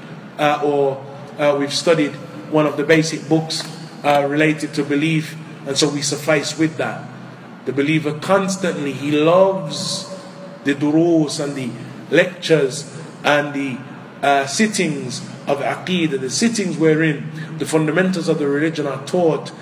A: or we've studied one of the basic books related to belief, and so we suffice with that. The believer constantly, he loves the durus and the lectures and the sittings of aqeedah, the sittings wherein the fundamentals of the religion are taught,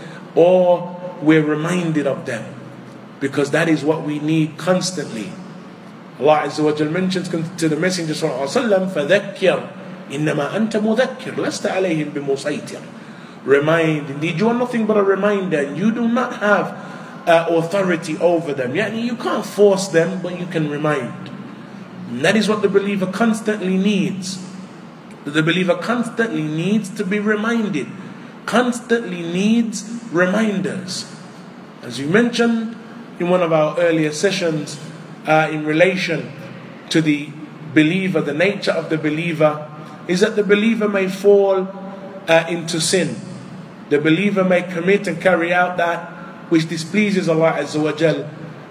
A: or we're reminded of them, because that is what we need constantly. Allah Azza wa Jal mentions to the Messenger sallallahu alaihi wasallam, فَذَكِّرْ إِنَّمَا أَنْتَ مُذَكِّرْ لَسْتَ عَلَيْهِمْ بِمُسَيْطِرٍ. Remind, indeed you are nothing but a reminder, and you do not have authority over them. You can't force them, but you can remind. And that is what the believer constantly needs. The believer constantly needs to be reminded, constantly needs reminders. As you mentioned in one of our earlier sessions, in relation to the believer, the nature of the believer is that the believer may fall into sin. The believer may commit and carry out that which displeases Allah Azza wa Jal.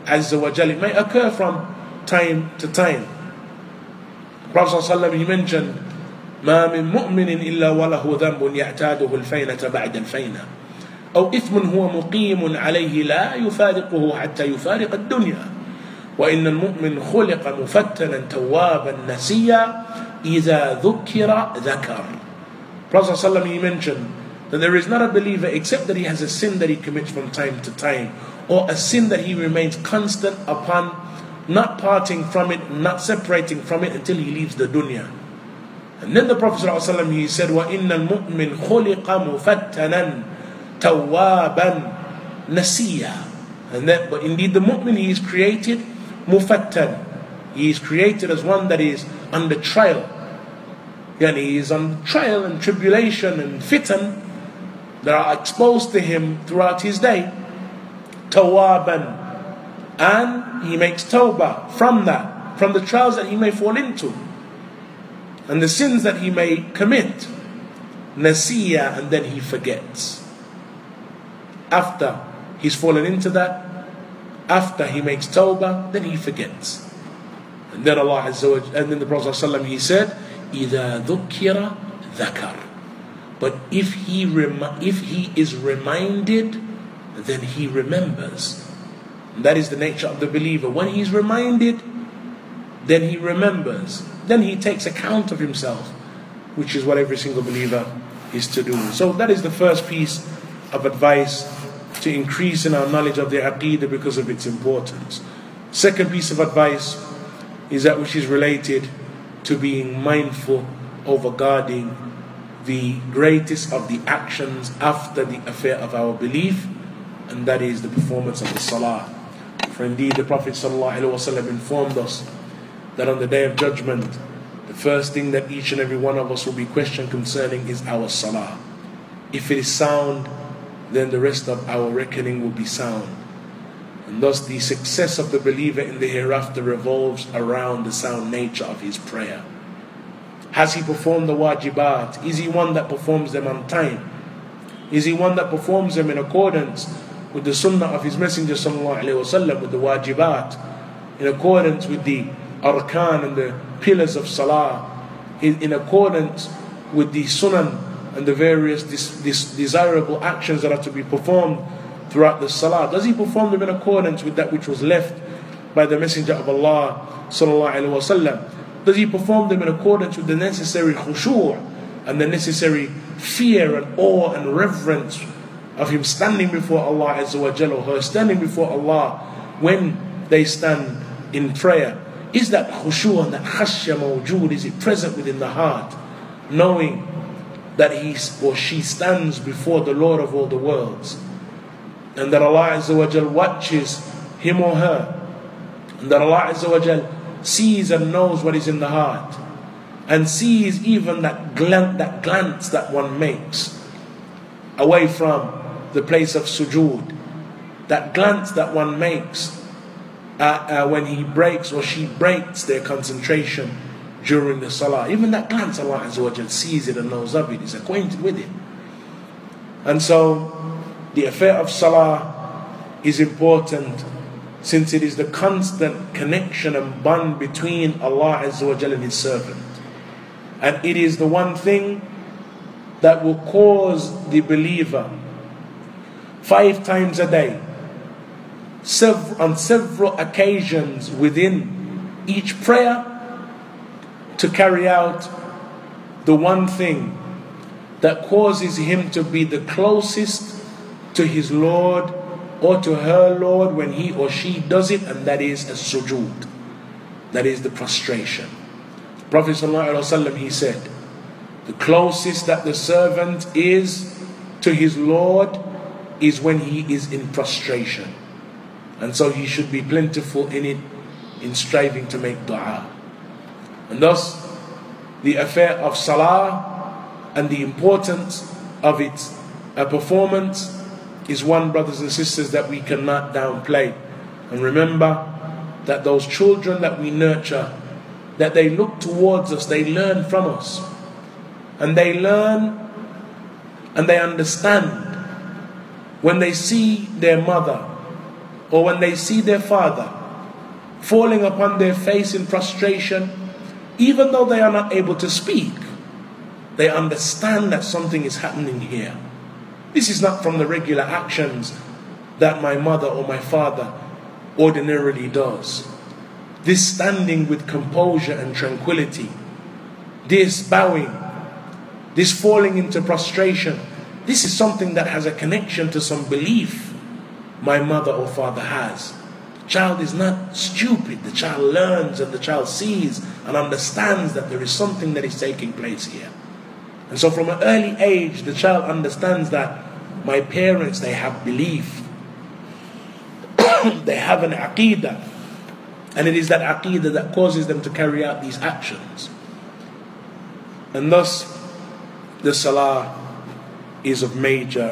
A: It may occur from time to time. Prophet ﷺ, he mentioned, ما من مؤمن إلا وله ذنب يعتاده الفينة بعد الفينة أو إثم هو مقيم عليه لا يفارقه حتى يفارق الدنيا وإن المؤمن خلق مفتنا توابا نسيا إذا ذكر ذكر. Prophet ﷺ, he mentioned that there is not a believer except that he has a sin that he commits from time to time, or a sin that he remains constant upon, not parting from it, not separating from it until he leaves the dunya. And then the Prophet ﷺ, he said, وَإِنَّ الْمُؤْمِنْ خُلِقَ مُفَتَّنًا تَوَّابًا نَسِيًّا. And that, but indeed the mu'min, he is created mufattan. He is created as one that is under trial. He is on trial and tribulation and fitan that are exposed to him throughout his day. Tawaban. And he makes tawbah from that. from the trials that he may fall into and the sins that he may commit. Nasiya, and then he forgets. After he's fallen into that, after he makes tawbah, then he forgets. And then Allah Azza wa Jalla, and then the Prophet ﷺ, he said, إِذَا ذُكِّرَ ذَكَرَ. But if he is reminded, then he remembers. And that is the nature of the believer. When he's reminded, then he remembers. Then he takes account of himself, which is what every single believer is to do. So that is the first piece of advice, to increase in our knowledge of the Aqeedah because of its importance. Second piece of advice is that which is related to being mindful over guarding the greatest of the actions after the affair of our belief, and that is the performance of the salah. For indeed the Prophet ﷺ informed us that on the Day of Judgment, the first thing that each and every one of us will be questioned concerning is our salah. If it is sound, then the rest of our reckoning will be sound. And thus the success of the believer in the hereafter revolves around the sound nature of his prayer. Has he performed the wajibat? Is he one that performs them on time? Is he one that performs them in accordance with the sunnah of his Messenger sallallahu alaihi wasallam, with the wajibat, in accordance with the arkan and the pillars of salah, in accordance with the sunan and the various desirable actions that are to be performed throughout the salah? Does he perform them in accordance with that which was left by the Messenger of Allah sallallahu alaihi wasallam? Does he perform them in accordance with the necessary khushu' and the necessary fear and awe and reverence of him standing before Allah Azza wa Jalla, or her standing before Allah when they stand in prayer? Is that khushu' and that khashya mawjood, is it present within the heart, knowing that he or she stands before the Lord of all the worlds, and that Allah Azza wa Jalla watches him or her, and that Allah Azza wa Jalla sees and knows what is in the heart, and sees even that glance that one makes away from the place of sujood, that glance that one makes when he breaks or she breaks their concentration during the salah. Even that glance, Allah Azza wa Jalla sees it and knows of it, is acquainted with it. And so the affair of salah is important, since it is the constant connection and bond between Allah Azza wa Jalla and His servant. And it is the one thing that will cause the believer 5 times a day, on several occasions within each prayer, to carry out the one thing that causes him to be the closest to his Lord or to her Lord when he or she does it, and that is a sujood, that is the prostration. The Prophet ﷺ, he said, the closest that the servant is to his Lord is when he is in prostration, and so he should be plentiful in it, in striving to make dua. And thus the affair of salah and the importance of its performance is one, brothers and sisters, that we cannot downplay. And remember that those children that we nurture, that they look towards us, they learn from us, and they learn and they understand when they see their mother or when they see their father falling upon their face in prostration. Even though they are not able to speak, they understand that something is happening here. This is not from the regular actions that my mother or my father ordinarily does. This standing with composure and tranquility, this bowing, this falling into prostration, this is something that has a connection to some belief my mother or father has. The child is not stupid. The child learns and the child sees and understands that there is something that is taking place here. And so from an early age, the child understands that my parents, they have belief. They have an aqeedah. And it is that aqeedah that causes them to carry out these actions. And thus, the salah is of major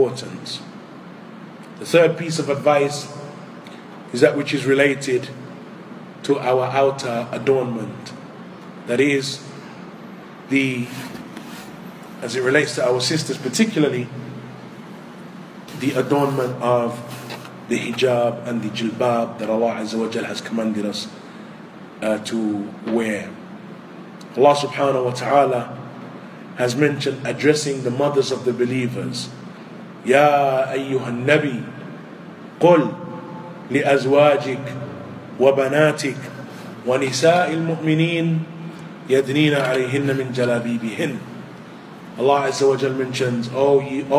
A: importance. The third piece of advice is that which is related to our outer adornment. That is, as it relates to our sisters particularly, the adornment of the hijab and the jilbab that Allah Azza wa Jal has commanded us to wear. Allah subhanahu wa ta'ala has mentioned addressing the mothers of the believers. Ya ayyuhan nabi, qul li azwajik wa banatik wa nisa'il mu'minin yadnina alayhinna min jalabibihin. Allah Azza wa Jal mentions, O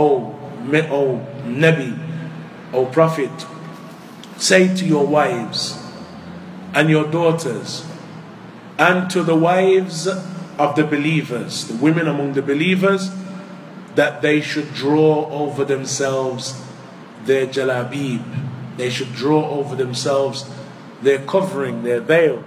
A: Nabi, O Prophet, say to your wives and your daughters and to the wives of the believers, the women among the believers, that they should draw over themselves their jalabib. They should draw over themselves their covering, their veil.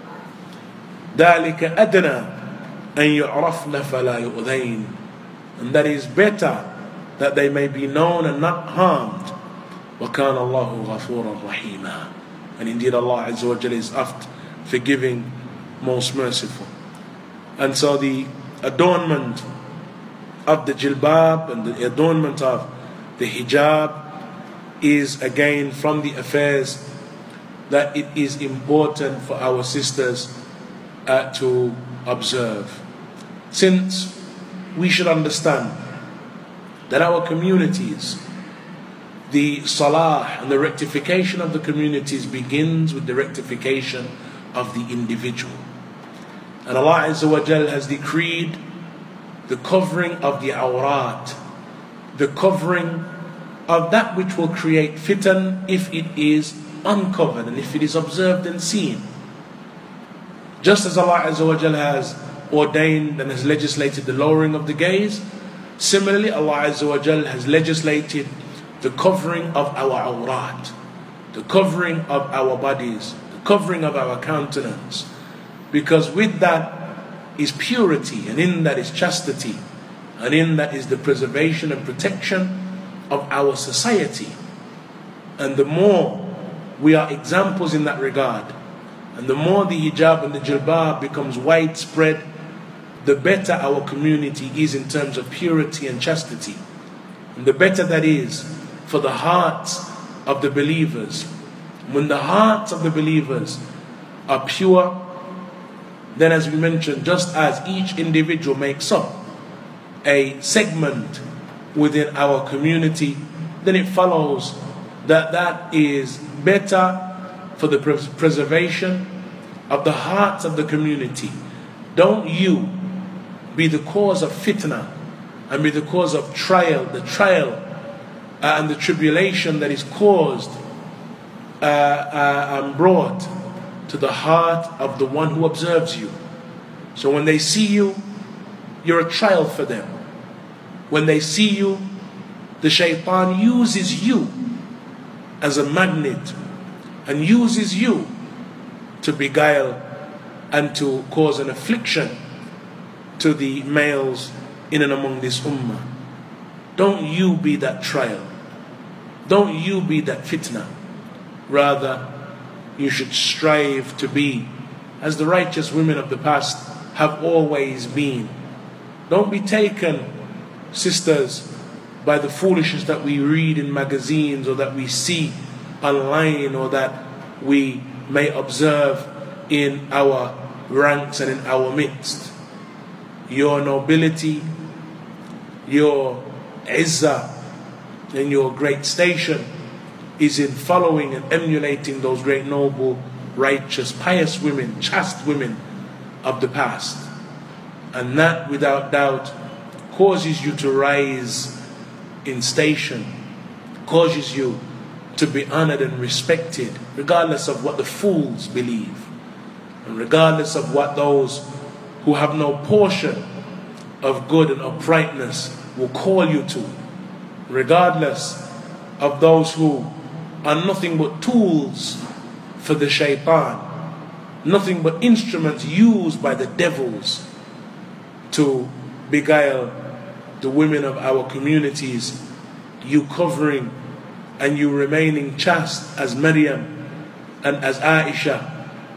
A: ذَلِكَ أَدْنَى أَنْ يُعْرَفْنَ فَلَا يُؤْذَيْنَ. And that is better, that they may be known and not harmed. وَكَانَ اللَّهُ غَفُورًا رَحِيمًا. And indeed Allah Azza wa Jalla is oft forgiving, most merciful. And so the adornment of the jilbab and the adornment of the hijab is again from the affairs that it is important for our sisters to observe. Since we should understand that our communities, the salah and the rectification of the communities begins with the rectification of the individual. And Allah Azza wa Jal has decreed the covering of the awrat, the covering of that which will create fitan if it is uncovered and if it is observed and seen. Just as Allah Azza wa Jal has ordained and has legislated the lowering of the gaze, similarly Allah Azza wa Jal has legislated the covering of our awrat, the covering of our bodies, the covering of our countenance. Because with that is purity, and in that is chastity, and in that is the preservation and protection of our society. And the more we are examples in that regard, and the more the hijab and the jilbab becomes widespread, the better our community is in terms of purity and chastity. And the better that is for the hearts of the believers. When the hearts of the believers are pure, then as we mentioned, just as each individual makes up a segment within our community, then it follows that that is better for the preservation of the hearts of the community. Don't you be the cause of fitna and be the cause of trial and the tribulation that is caused and brought to the heart of the one who observes you. So when they see you, you're a trial for them. When they see you, the shaitan uses you as a magnet and uses you to beguile and to cause an affliction to the males in and among this ummah. Don't you be that trial. Don't you be that fitna. Rather, you should strive to be as the righteous women of the past have always been. Don't be taken, sisters, by the foolishness that we read in magazines or that we see online or that we may observe in our ranks and in our midst. Your nobility, your izzah, and your great station is in following and emulating those great, noble, righteous, pious women, chaste women of the past. And that, without doubt, causes you to rise in station, causes you to be honored and respected, regardless of what the fools believe, and regardless of what those who have no portion of good and uprightness will call you to, regardless of those who are nothing but tools for the shaitan, nothing but instruments used by the devils to beguile the women of our communities. You covering and you remaining chaste as Maryam and as Aisha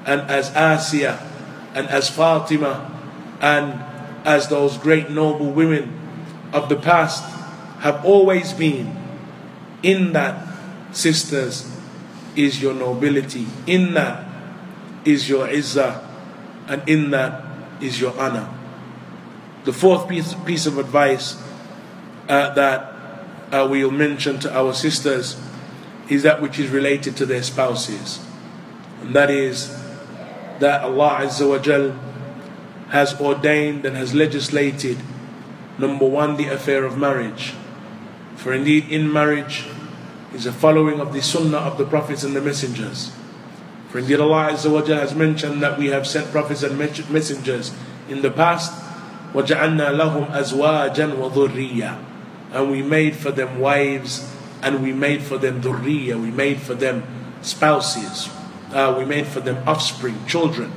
A: and as Asiya and as Fatima and as those great noble women of the past have always been. In that, sisters, is your nobility. In that is your izzah, and in that is your honor. The fourth piece of advice that we'll mention to our sisters is that which is related to their spouses, and that is that Allah Azza wa Jal has ordained and has legislated, number one, the affair of marriage. For indeed in marriage is a following of the sunnah of the prophets and the messengers. For indeed Allah Azza wa Jal has mentioned that we have sent prophets and messengers in the past. وَجَعَلْنَا لَهُمْ أَزْوَاجًا وَذُرِّيًّا, and we made for them wives, and we made for them dhurriya, we made for them spouses, we made for them offspring, children.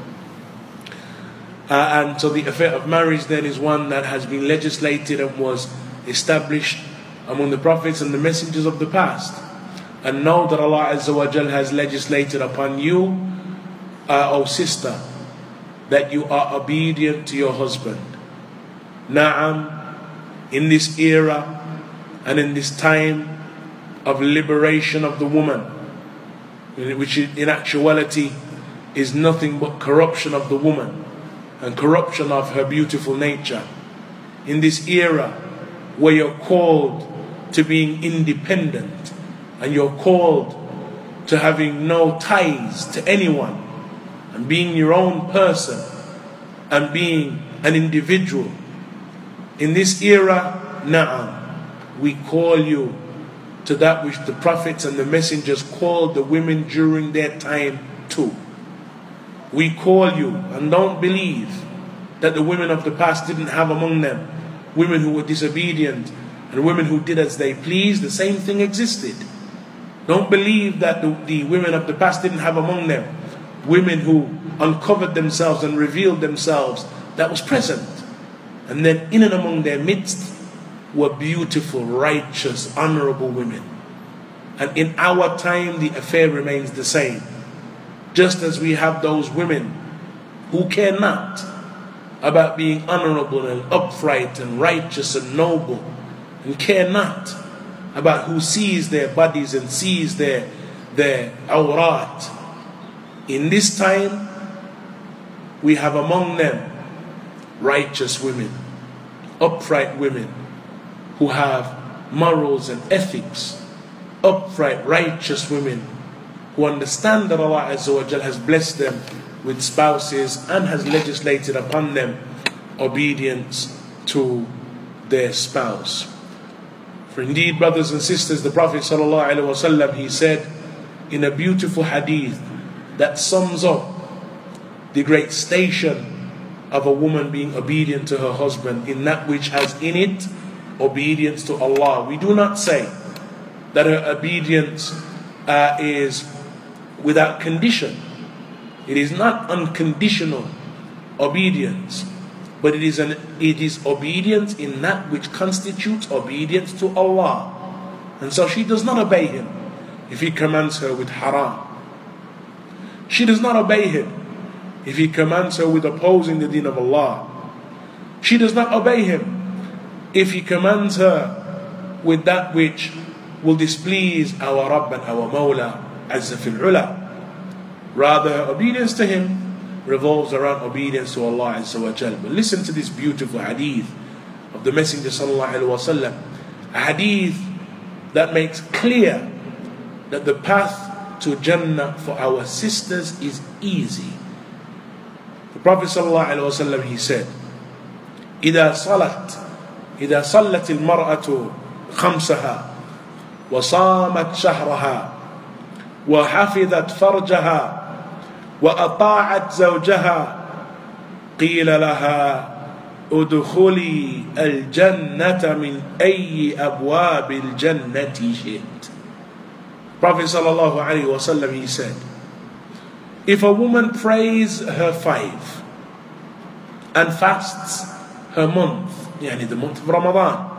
A: And so the affair of marriage then is one that has been legislated and was established among the prophets and the messengers of the past. And know that Allah Azza wa Jal has legislated upon you, O sister, that you are obedient to your husband. Na'am, in this era and in this time of liberation of the woman, which in actuality is nothing but corruption of the woman and corruption of her beautiful nature. In this era where you're called to being independent and you're called to having no ties to anyone and being your own person and being an individual, in this era, na'am, we call you to that which the prophets and the messengers called the women during their time to. We call you, and don't believe that the women of the past didn't have among them women who were disobedient and women who did as they pleased. The same thing existed. Don't believe that the women of the past didn't have among them women who uncovered themselves and revealed themselves. That was present. And then in and among their midst were beautiful, righteous, honorable women. And in our time the affair remains the same. Just as we have those women who care not about being honorable and upright and righteous and noble, and care not about who sees their bodies and sees their awrat. In this time, we have among them righteous women, upright women, who have morals and ethics, upright, righteous women, who understand that Allah Azza wa Jal has blessed them with spouses and has legislated upon them obedience to their spouse. For indeed, brothers and sisters, the Prophet ﷺ, he said in a beautiful hadith that sums up the great station of a woman being obedient to her husband, in that which has in it obedience to Allah. We do not say that her obedience is without condition. It is not unconditional obedience, but it is obedience in that which constitutes obedience to Allah. And so she does not obey him if he commands her with haram. She does not obey him if he commands her with opposing the deen of Allah. She does not obey him if he commands her with that which will displease our Rabb and our Mawla Azza fil Ula. Rather, her obedience to him revolves around obedience to Allah Azza wa Jal. But listen to this beautiful hadith of the Messenger Sallallahu Alaihi Wasallam, a hadith that makes clear that the path to Jannah for our sisters is easy. The Prophet Sallallahu Alaihi Wasallam, he said, إذا صلت المرأة خمسها وصامت شهرها وحفظت فرجها وأطاعت زوجها قيل لها ادخلي الجنة من أي أبواب الجنة شئت. Prophet sallallahu alaihi wasallam, he said, if a woman prays her 5 and fasts her month, the month of Ramadan,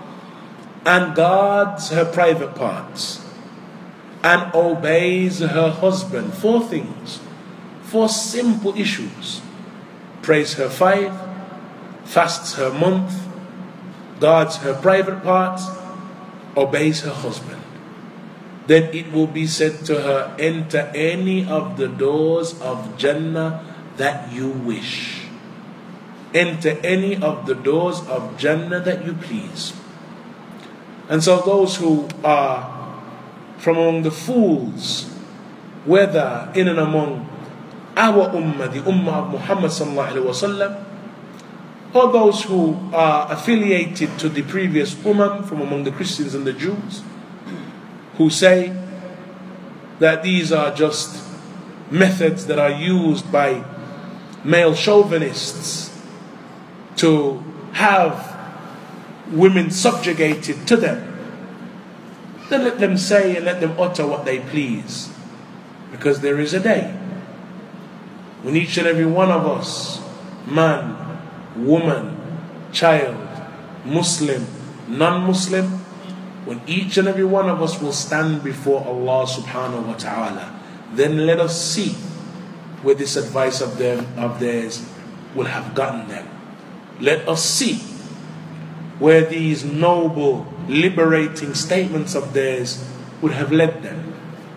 A: and guards her private parts and obeys her husband, 4 things, for simple issues, prays her 5, fasts her month, guards her private parts, obeys her husband, then it will be said to her, enter any of the doors of Jannah that you wish. Enter any of the doors of Jannah that you please. And so those who are from among the fools, whether in and among our ummah, the ummah of Muhammad sallallahu alaihi wasallam, or those who are affiliated to the previous ummah from among the Christians and the Jews, who say that these are just methods that are used by male chauvinists to have women subjugated to them, then let them say and let them utter what they please. Because there is a day when each and every one of us, man, woman, child, Muslim, non-Muslim, when each and every one of us will stand before Allah subhanahu wa ta'ala, then let us see where this advice of theirs will have gotten them. Let us see where these noble, liberating statements of theirs would have led them.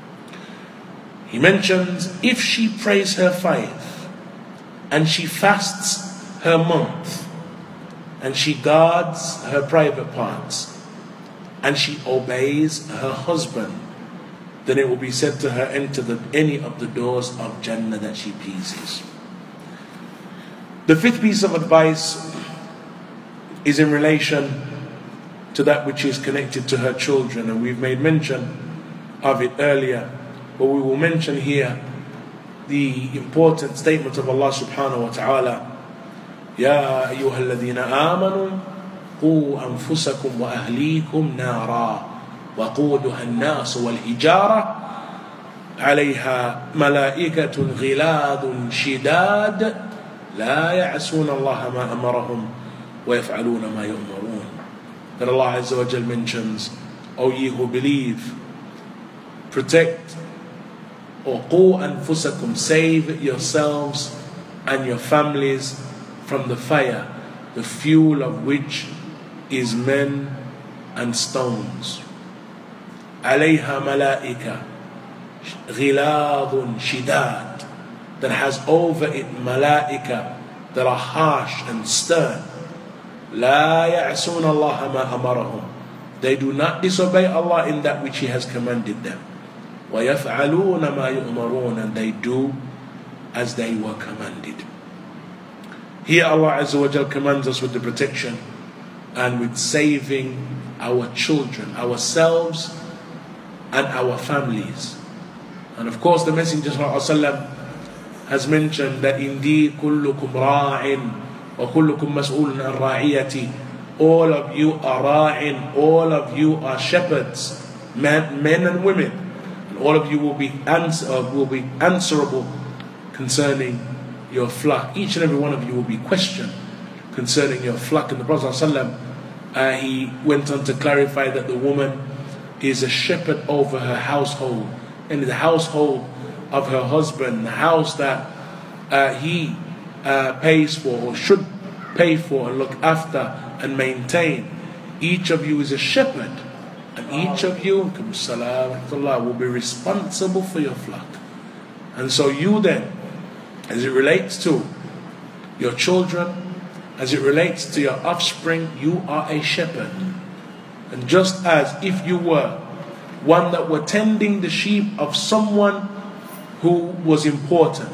A: He mentions, if she prays her 5, and she fasts her month, and she guards her private parts, and she obeys her husband, then it will be said to her, enter any of the doors of Jannah that she pleases. The 5th piece of advice is in relation to that which is connected to her children, and we've made mention of it earlier, but we will mention here the important statement of Allah subhanahu wa ta'ala, يا أيها الذين آمنوا قوا أنفسكم وأهليكم نارا وقودها الناس والحجارة عليها ملائكة غلاظ شداد لا يعصون الله ما أمرهم ويفعلون ما يؤمرون. That Allah Azza wa Jal mentions, O ye who believe, protect, or قوا أنفسكم, save yourselves and your families from the fire, the fuel of which is men and stones. عليها ملائكة غلاظ شداد, that has over it malaika that are harsh and stern. لا يعصون الله ما أمرهم, they do not disobey Allah in that which He has commanded them. ويفعلون ما يؤمرون, and they do as they were commanded. Here Allah Azza wa Jal commands us with the protection and with saving our children, ourselves and our families. And of course the Messenger ﷺ has mentioned that indeed كلكم راع وكلكم مسؤول عن رعيته, all of you are ra'in, all of you are shepherds, men and women, and all of you will be answerable concerning your flock. Each and every one of you will be questioned concerning your flock. And the Prophet ﷺ, he went on to clarify that the woman is a shepherd over her household, and the household of her husband, the house that he pays for or should pay for and look after and maintain. Each of you is a shepherd, and each of you will be responsible for your flock. And so you then, as it relates to your children, as it relates to your offspring, you are a shepherd. And just as if you were one that were tending the sheep of someone who was important,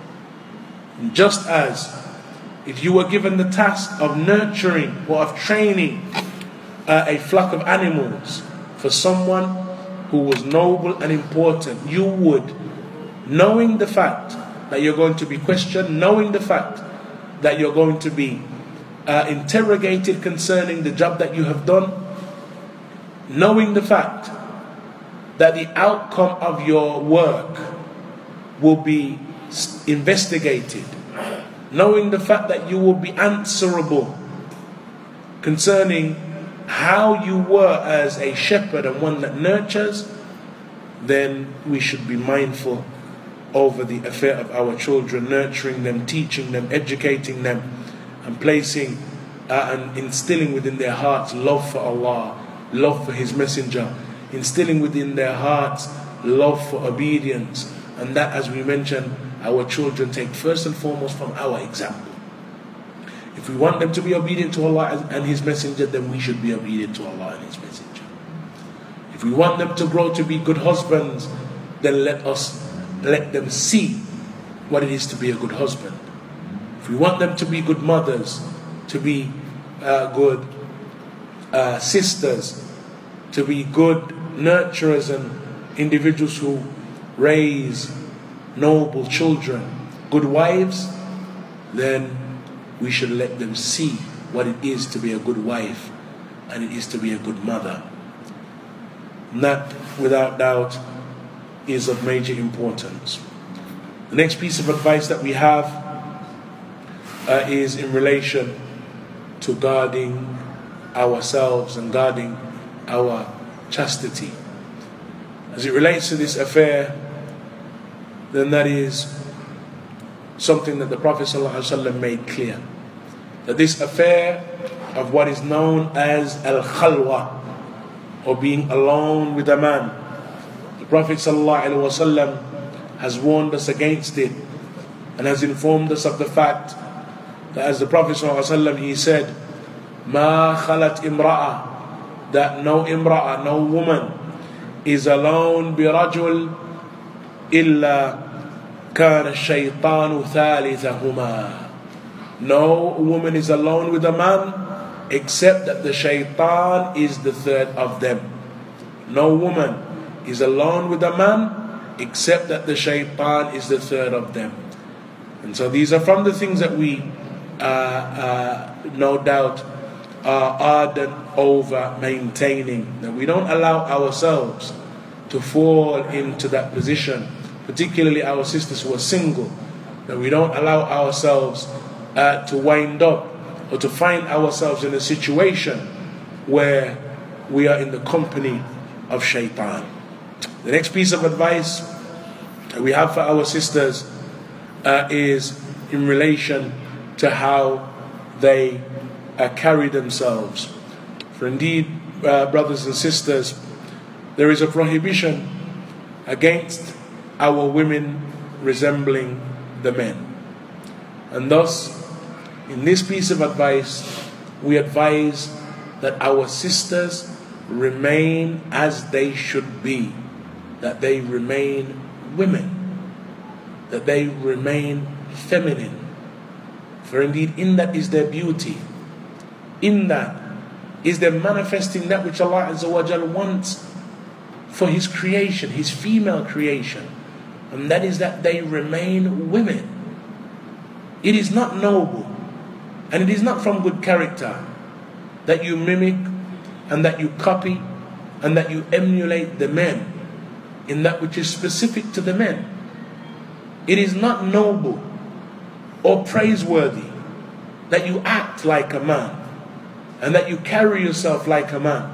A: and just as if you were given the task of nurturing or of training a flock of animals for someone who was noble and important, you would, knowing the fact that you're going to be questioned, knowing the fact that you're going to be interrogated concerning the job that you have done, knowing the fact that the outcome of your work will be investigated, knowing the fact that you will be answerable concerning how you were as a shepherd and one that nurtures, then we should be mindful over the affair of our children, nurturing them, teaching them, educating them, and placing and instilling within their hearts love for Allah, love for His Messenger, instilling within their hearts love for obedience. And that, as we mentioned, our children take first and foremost from our example. If we want them to be obedient to Allah and His Messenger, then we should be obedient to Allah and His Messenger. If we want them to grow to be good husbands, then let them see what it is to be a good husband. If we want them to be good mothers, to be good sisters, to be good nurturers and individuals who raise noble children, good wives, then we should let them see what it is to be a good wife and it is to be a good mother. And that, without doubt, is of major importance. The next piece of advice that we have is in relation to guarding ourselves and guarding our chastity. As it relates to this affair, then that is something that the Prophet ﷺ made clear, that this affair of what is known as al-khalwa, or being alone with a man, the Prophet ﷺ has warned us against it and has informed us of the fact that, as the Prophet ﷺ, he said, "Ma khalat imra'a," that no imra'a, no woman is alone birajul illa kana shaytanu thalithahuma. No woman is alone with a man except that the shaitan is the third of them. No woman is alone with a man except that the shaitan is the third of them. And so these are from the things that we no doubt are ardent over maintaining, that we don't allow ourselves to fall into that position, particularly our sisters who are single, that we don't allow ourselves to wind up or to find ourselves in a situation where we are in the company of shaitan. The next piece of advice that we have for our sisters is in relation to how they carry themselves. For indeed, brothers and sisters, there is a prohibition against our women resembling the men. And thus, in this piece of advice, we advise that our sisters remain as they should be, that they remain women, that they remain feminine. For indeed, in that is their beauty. In that is their manifesting that which Allah Azza wa Jal wants for His creation, His female creation. And that is that they remain women. It is not noble, and it is not from good character that you mimic and that you copy and that you emulate the men in that which is specific to the men. It is not noble or praiseworthy that you act like a man and that you carry yourself like a man.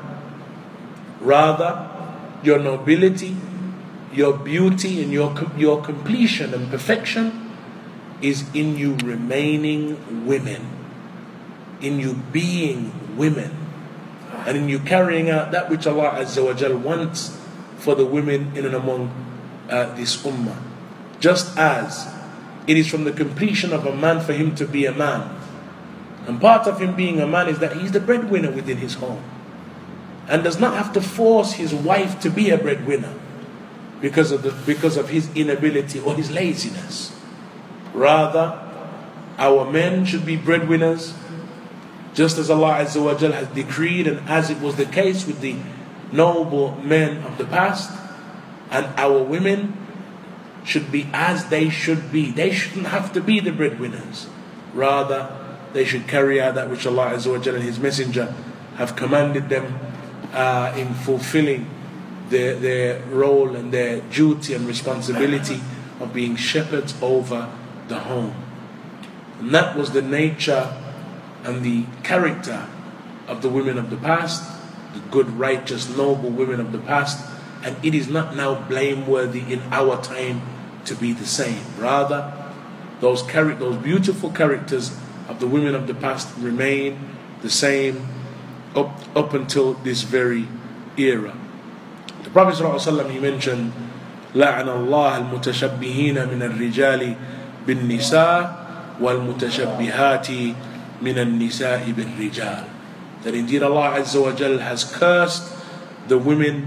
A: Rather, your nobility, your beauty, and your completion and perfection is in you remaining women, in you being women, and in you carrying out that which Allah Azza wa Jal wants for the women in and among this ummah. Just as it is from the completion of a man for him to be a man, and part of him being a man is that he's the breadwinner within his home, and does not have to force his wife to be a breadwinner because of his inability or his laziness. Rather, our men should be breadwinners, just as Allah Azza wa Jal has decreed, and as it was the case with the noble men of the past. And our women should be as they should be. They shouldn't have to be the breadwinners. Rather, they should carry out that which Allah Azza wa Jal and His Messenger have commanded them in fulfilling their role and their duty and responsibility of being shepherds over the home. And that was the nature and the character of the women of the past, the good, righteous, noble women of the past. And it is not now blameworthy in our time to be the same. Rather, those beautiful characters of the women of the past remain the same up until this very era. The Prophet ﷺ, he mentioned, لَعْنَ اللَّهَ الْمُتَشَبِّهِينَ مِنَ الرِّجَالِ بِالنِّسَاءِ وَالْمُتَشَبِّهَاتِ مِنَ النِّسَاءِ بِالرِّجَالِ. That indeed Allah Azza wa Jal has cursed the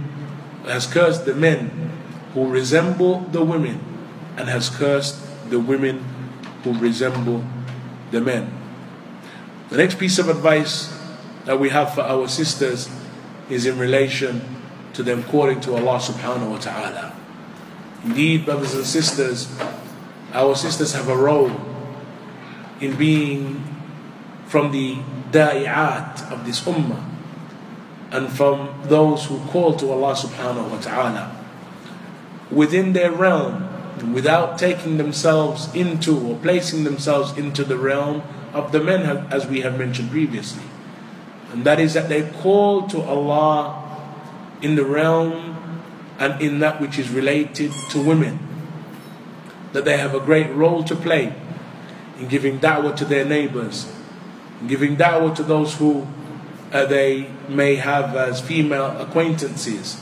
A: men who resemble the women, and has cursed the women who resemble the men. The next piece of advice that we have for our sisters is in relation to them calling to Allah subhanahu wa ta'ala. Indeed, brothers and sisters, our sisters have a role in being from the da'i'at of this ummah, and from those who call to Allah subhanahu wa ta'ala within their realm, without taking themselves into or placing themselves into the realm of the men, as we have mentioned previously. And that is that they call to Allah in the realm and in that which is related to women, that they have a great role to play in giving da'wah to their neighbors, in giving da'wah to those who they may have as female acquaintances,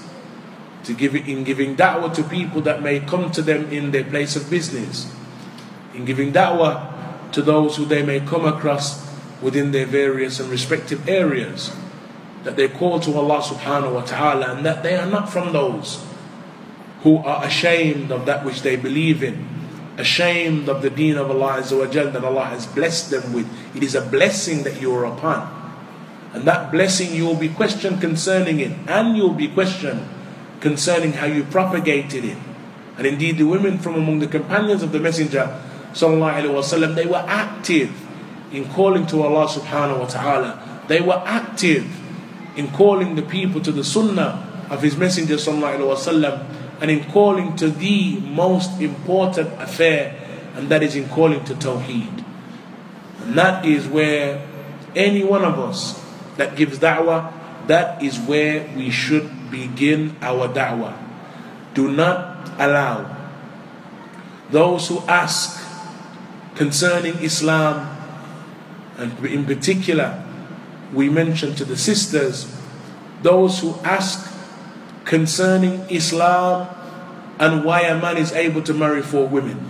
A: in giving da'wah to people that may come to them in their place of business, in giving da'wah to those who they may come across within their various and respective areas, that they call to Allah subhanahu wa ta'ala, and that they are not from those who are ashamed of that which they believe in, ashamed of the deen of Allah Azza wa Jal that Allah has blessed them with. It is a blessing that you are upon, and that blessing you will be questioned concerning it, and you will be questioned concerning how you propagated it. And indeed, the women from among the companions of the Messenger sallallahu alaihi wasallam, they were active in calling to Allah subhanahu wa ta'ala. They were active in calling the people to the sunnah of His Messenger sallallahu alaihi wasallam, and in calling to the most important affair, and that is in calling to Tawheed. And that is where any one of us that gives da'wah, that is where we should begin our da'wah. Do not allow those who ask concerning Islam, and in particular we mention to the sisters, those who ask concerning Islam and why a man is able to marry 4 women.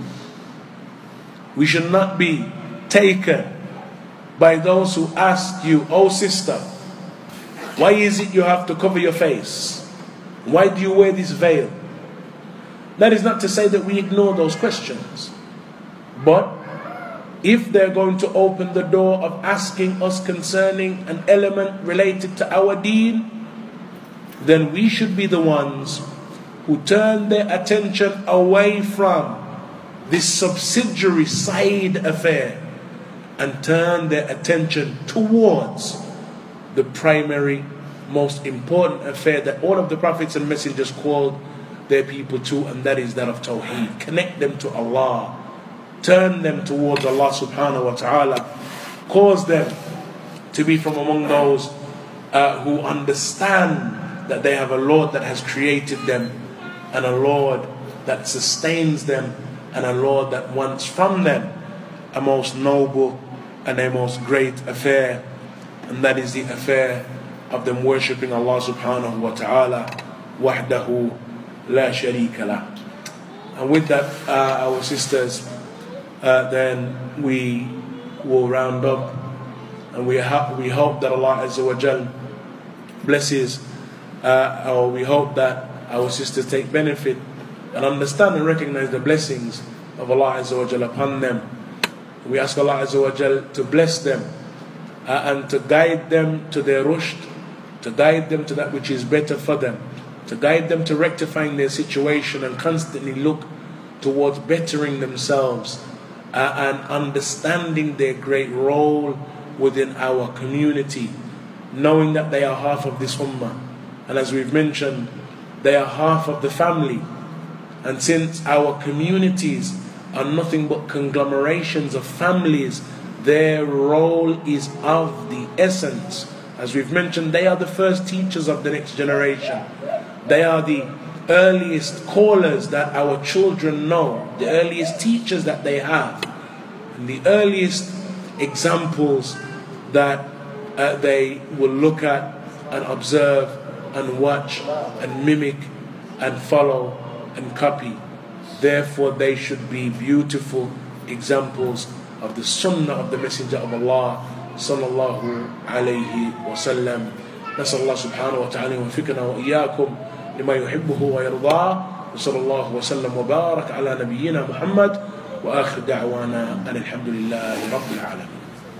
A: We should not be taken by those who ask you, "Oh sister, why is it you have to cover your face? Why do you wear this veil?" That is not to say that we ignore those questions, but if they're going to open the door of asking us concerning an element related to our deen, then we should be the ones who turn their attention away from this subsidiary side affair and turn their attention towards the primary, most important affair that all of the prophets and messengers called their people to, and that is that of Tawheed. Connect them to Allah, turn them towards Allah subhanahu wa ta'ala, cause them to be from among those who understand that they have a Lord that has created them, and a Lord that sustains them, and a Lord that wants from them a most noble and a most great affair, and that is the affair of them worshipping Allah subhanahu wa ta'ala wahdahu la sharika lah. And with that, our sisters, then we will round up, and we hope that Allah Azza wa Jal blesses, or we hope that our sisters take benefit and understand and recognize the blessings of Allah Azza wa Jal upon them. We ask Allah Azza wa Jal to bless them and to guide them to their rushd, to guide them to that which is better for them, to guide them to rectifying their situation and constantly look towards bettering themselves and understanding their great role within our community, knowing that they are half of this ummah, and as we've mentioned, they are half of the family. And since our communities are nothing but conglomerations of families, their role is of the essence. As we've mentioned, they are the first teachers of the next generation. They are the earliest callers that our children know, the earliest teachers that they have, and the earliest examples that they will look at and observe and watch and mimic and follow and copy. Therefore they should be beautiful examples of the sunnah of the Messenger of Allah sallallahu alayhi wa sallam. نسأل الله سبحانه وتعالى يوفقنا وإياكم لما يحبه ويرضاه، وصلى الله وسلم وبارك على نبينا محمد، وآخر دعوانا أن الحمد لله رب العالمين.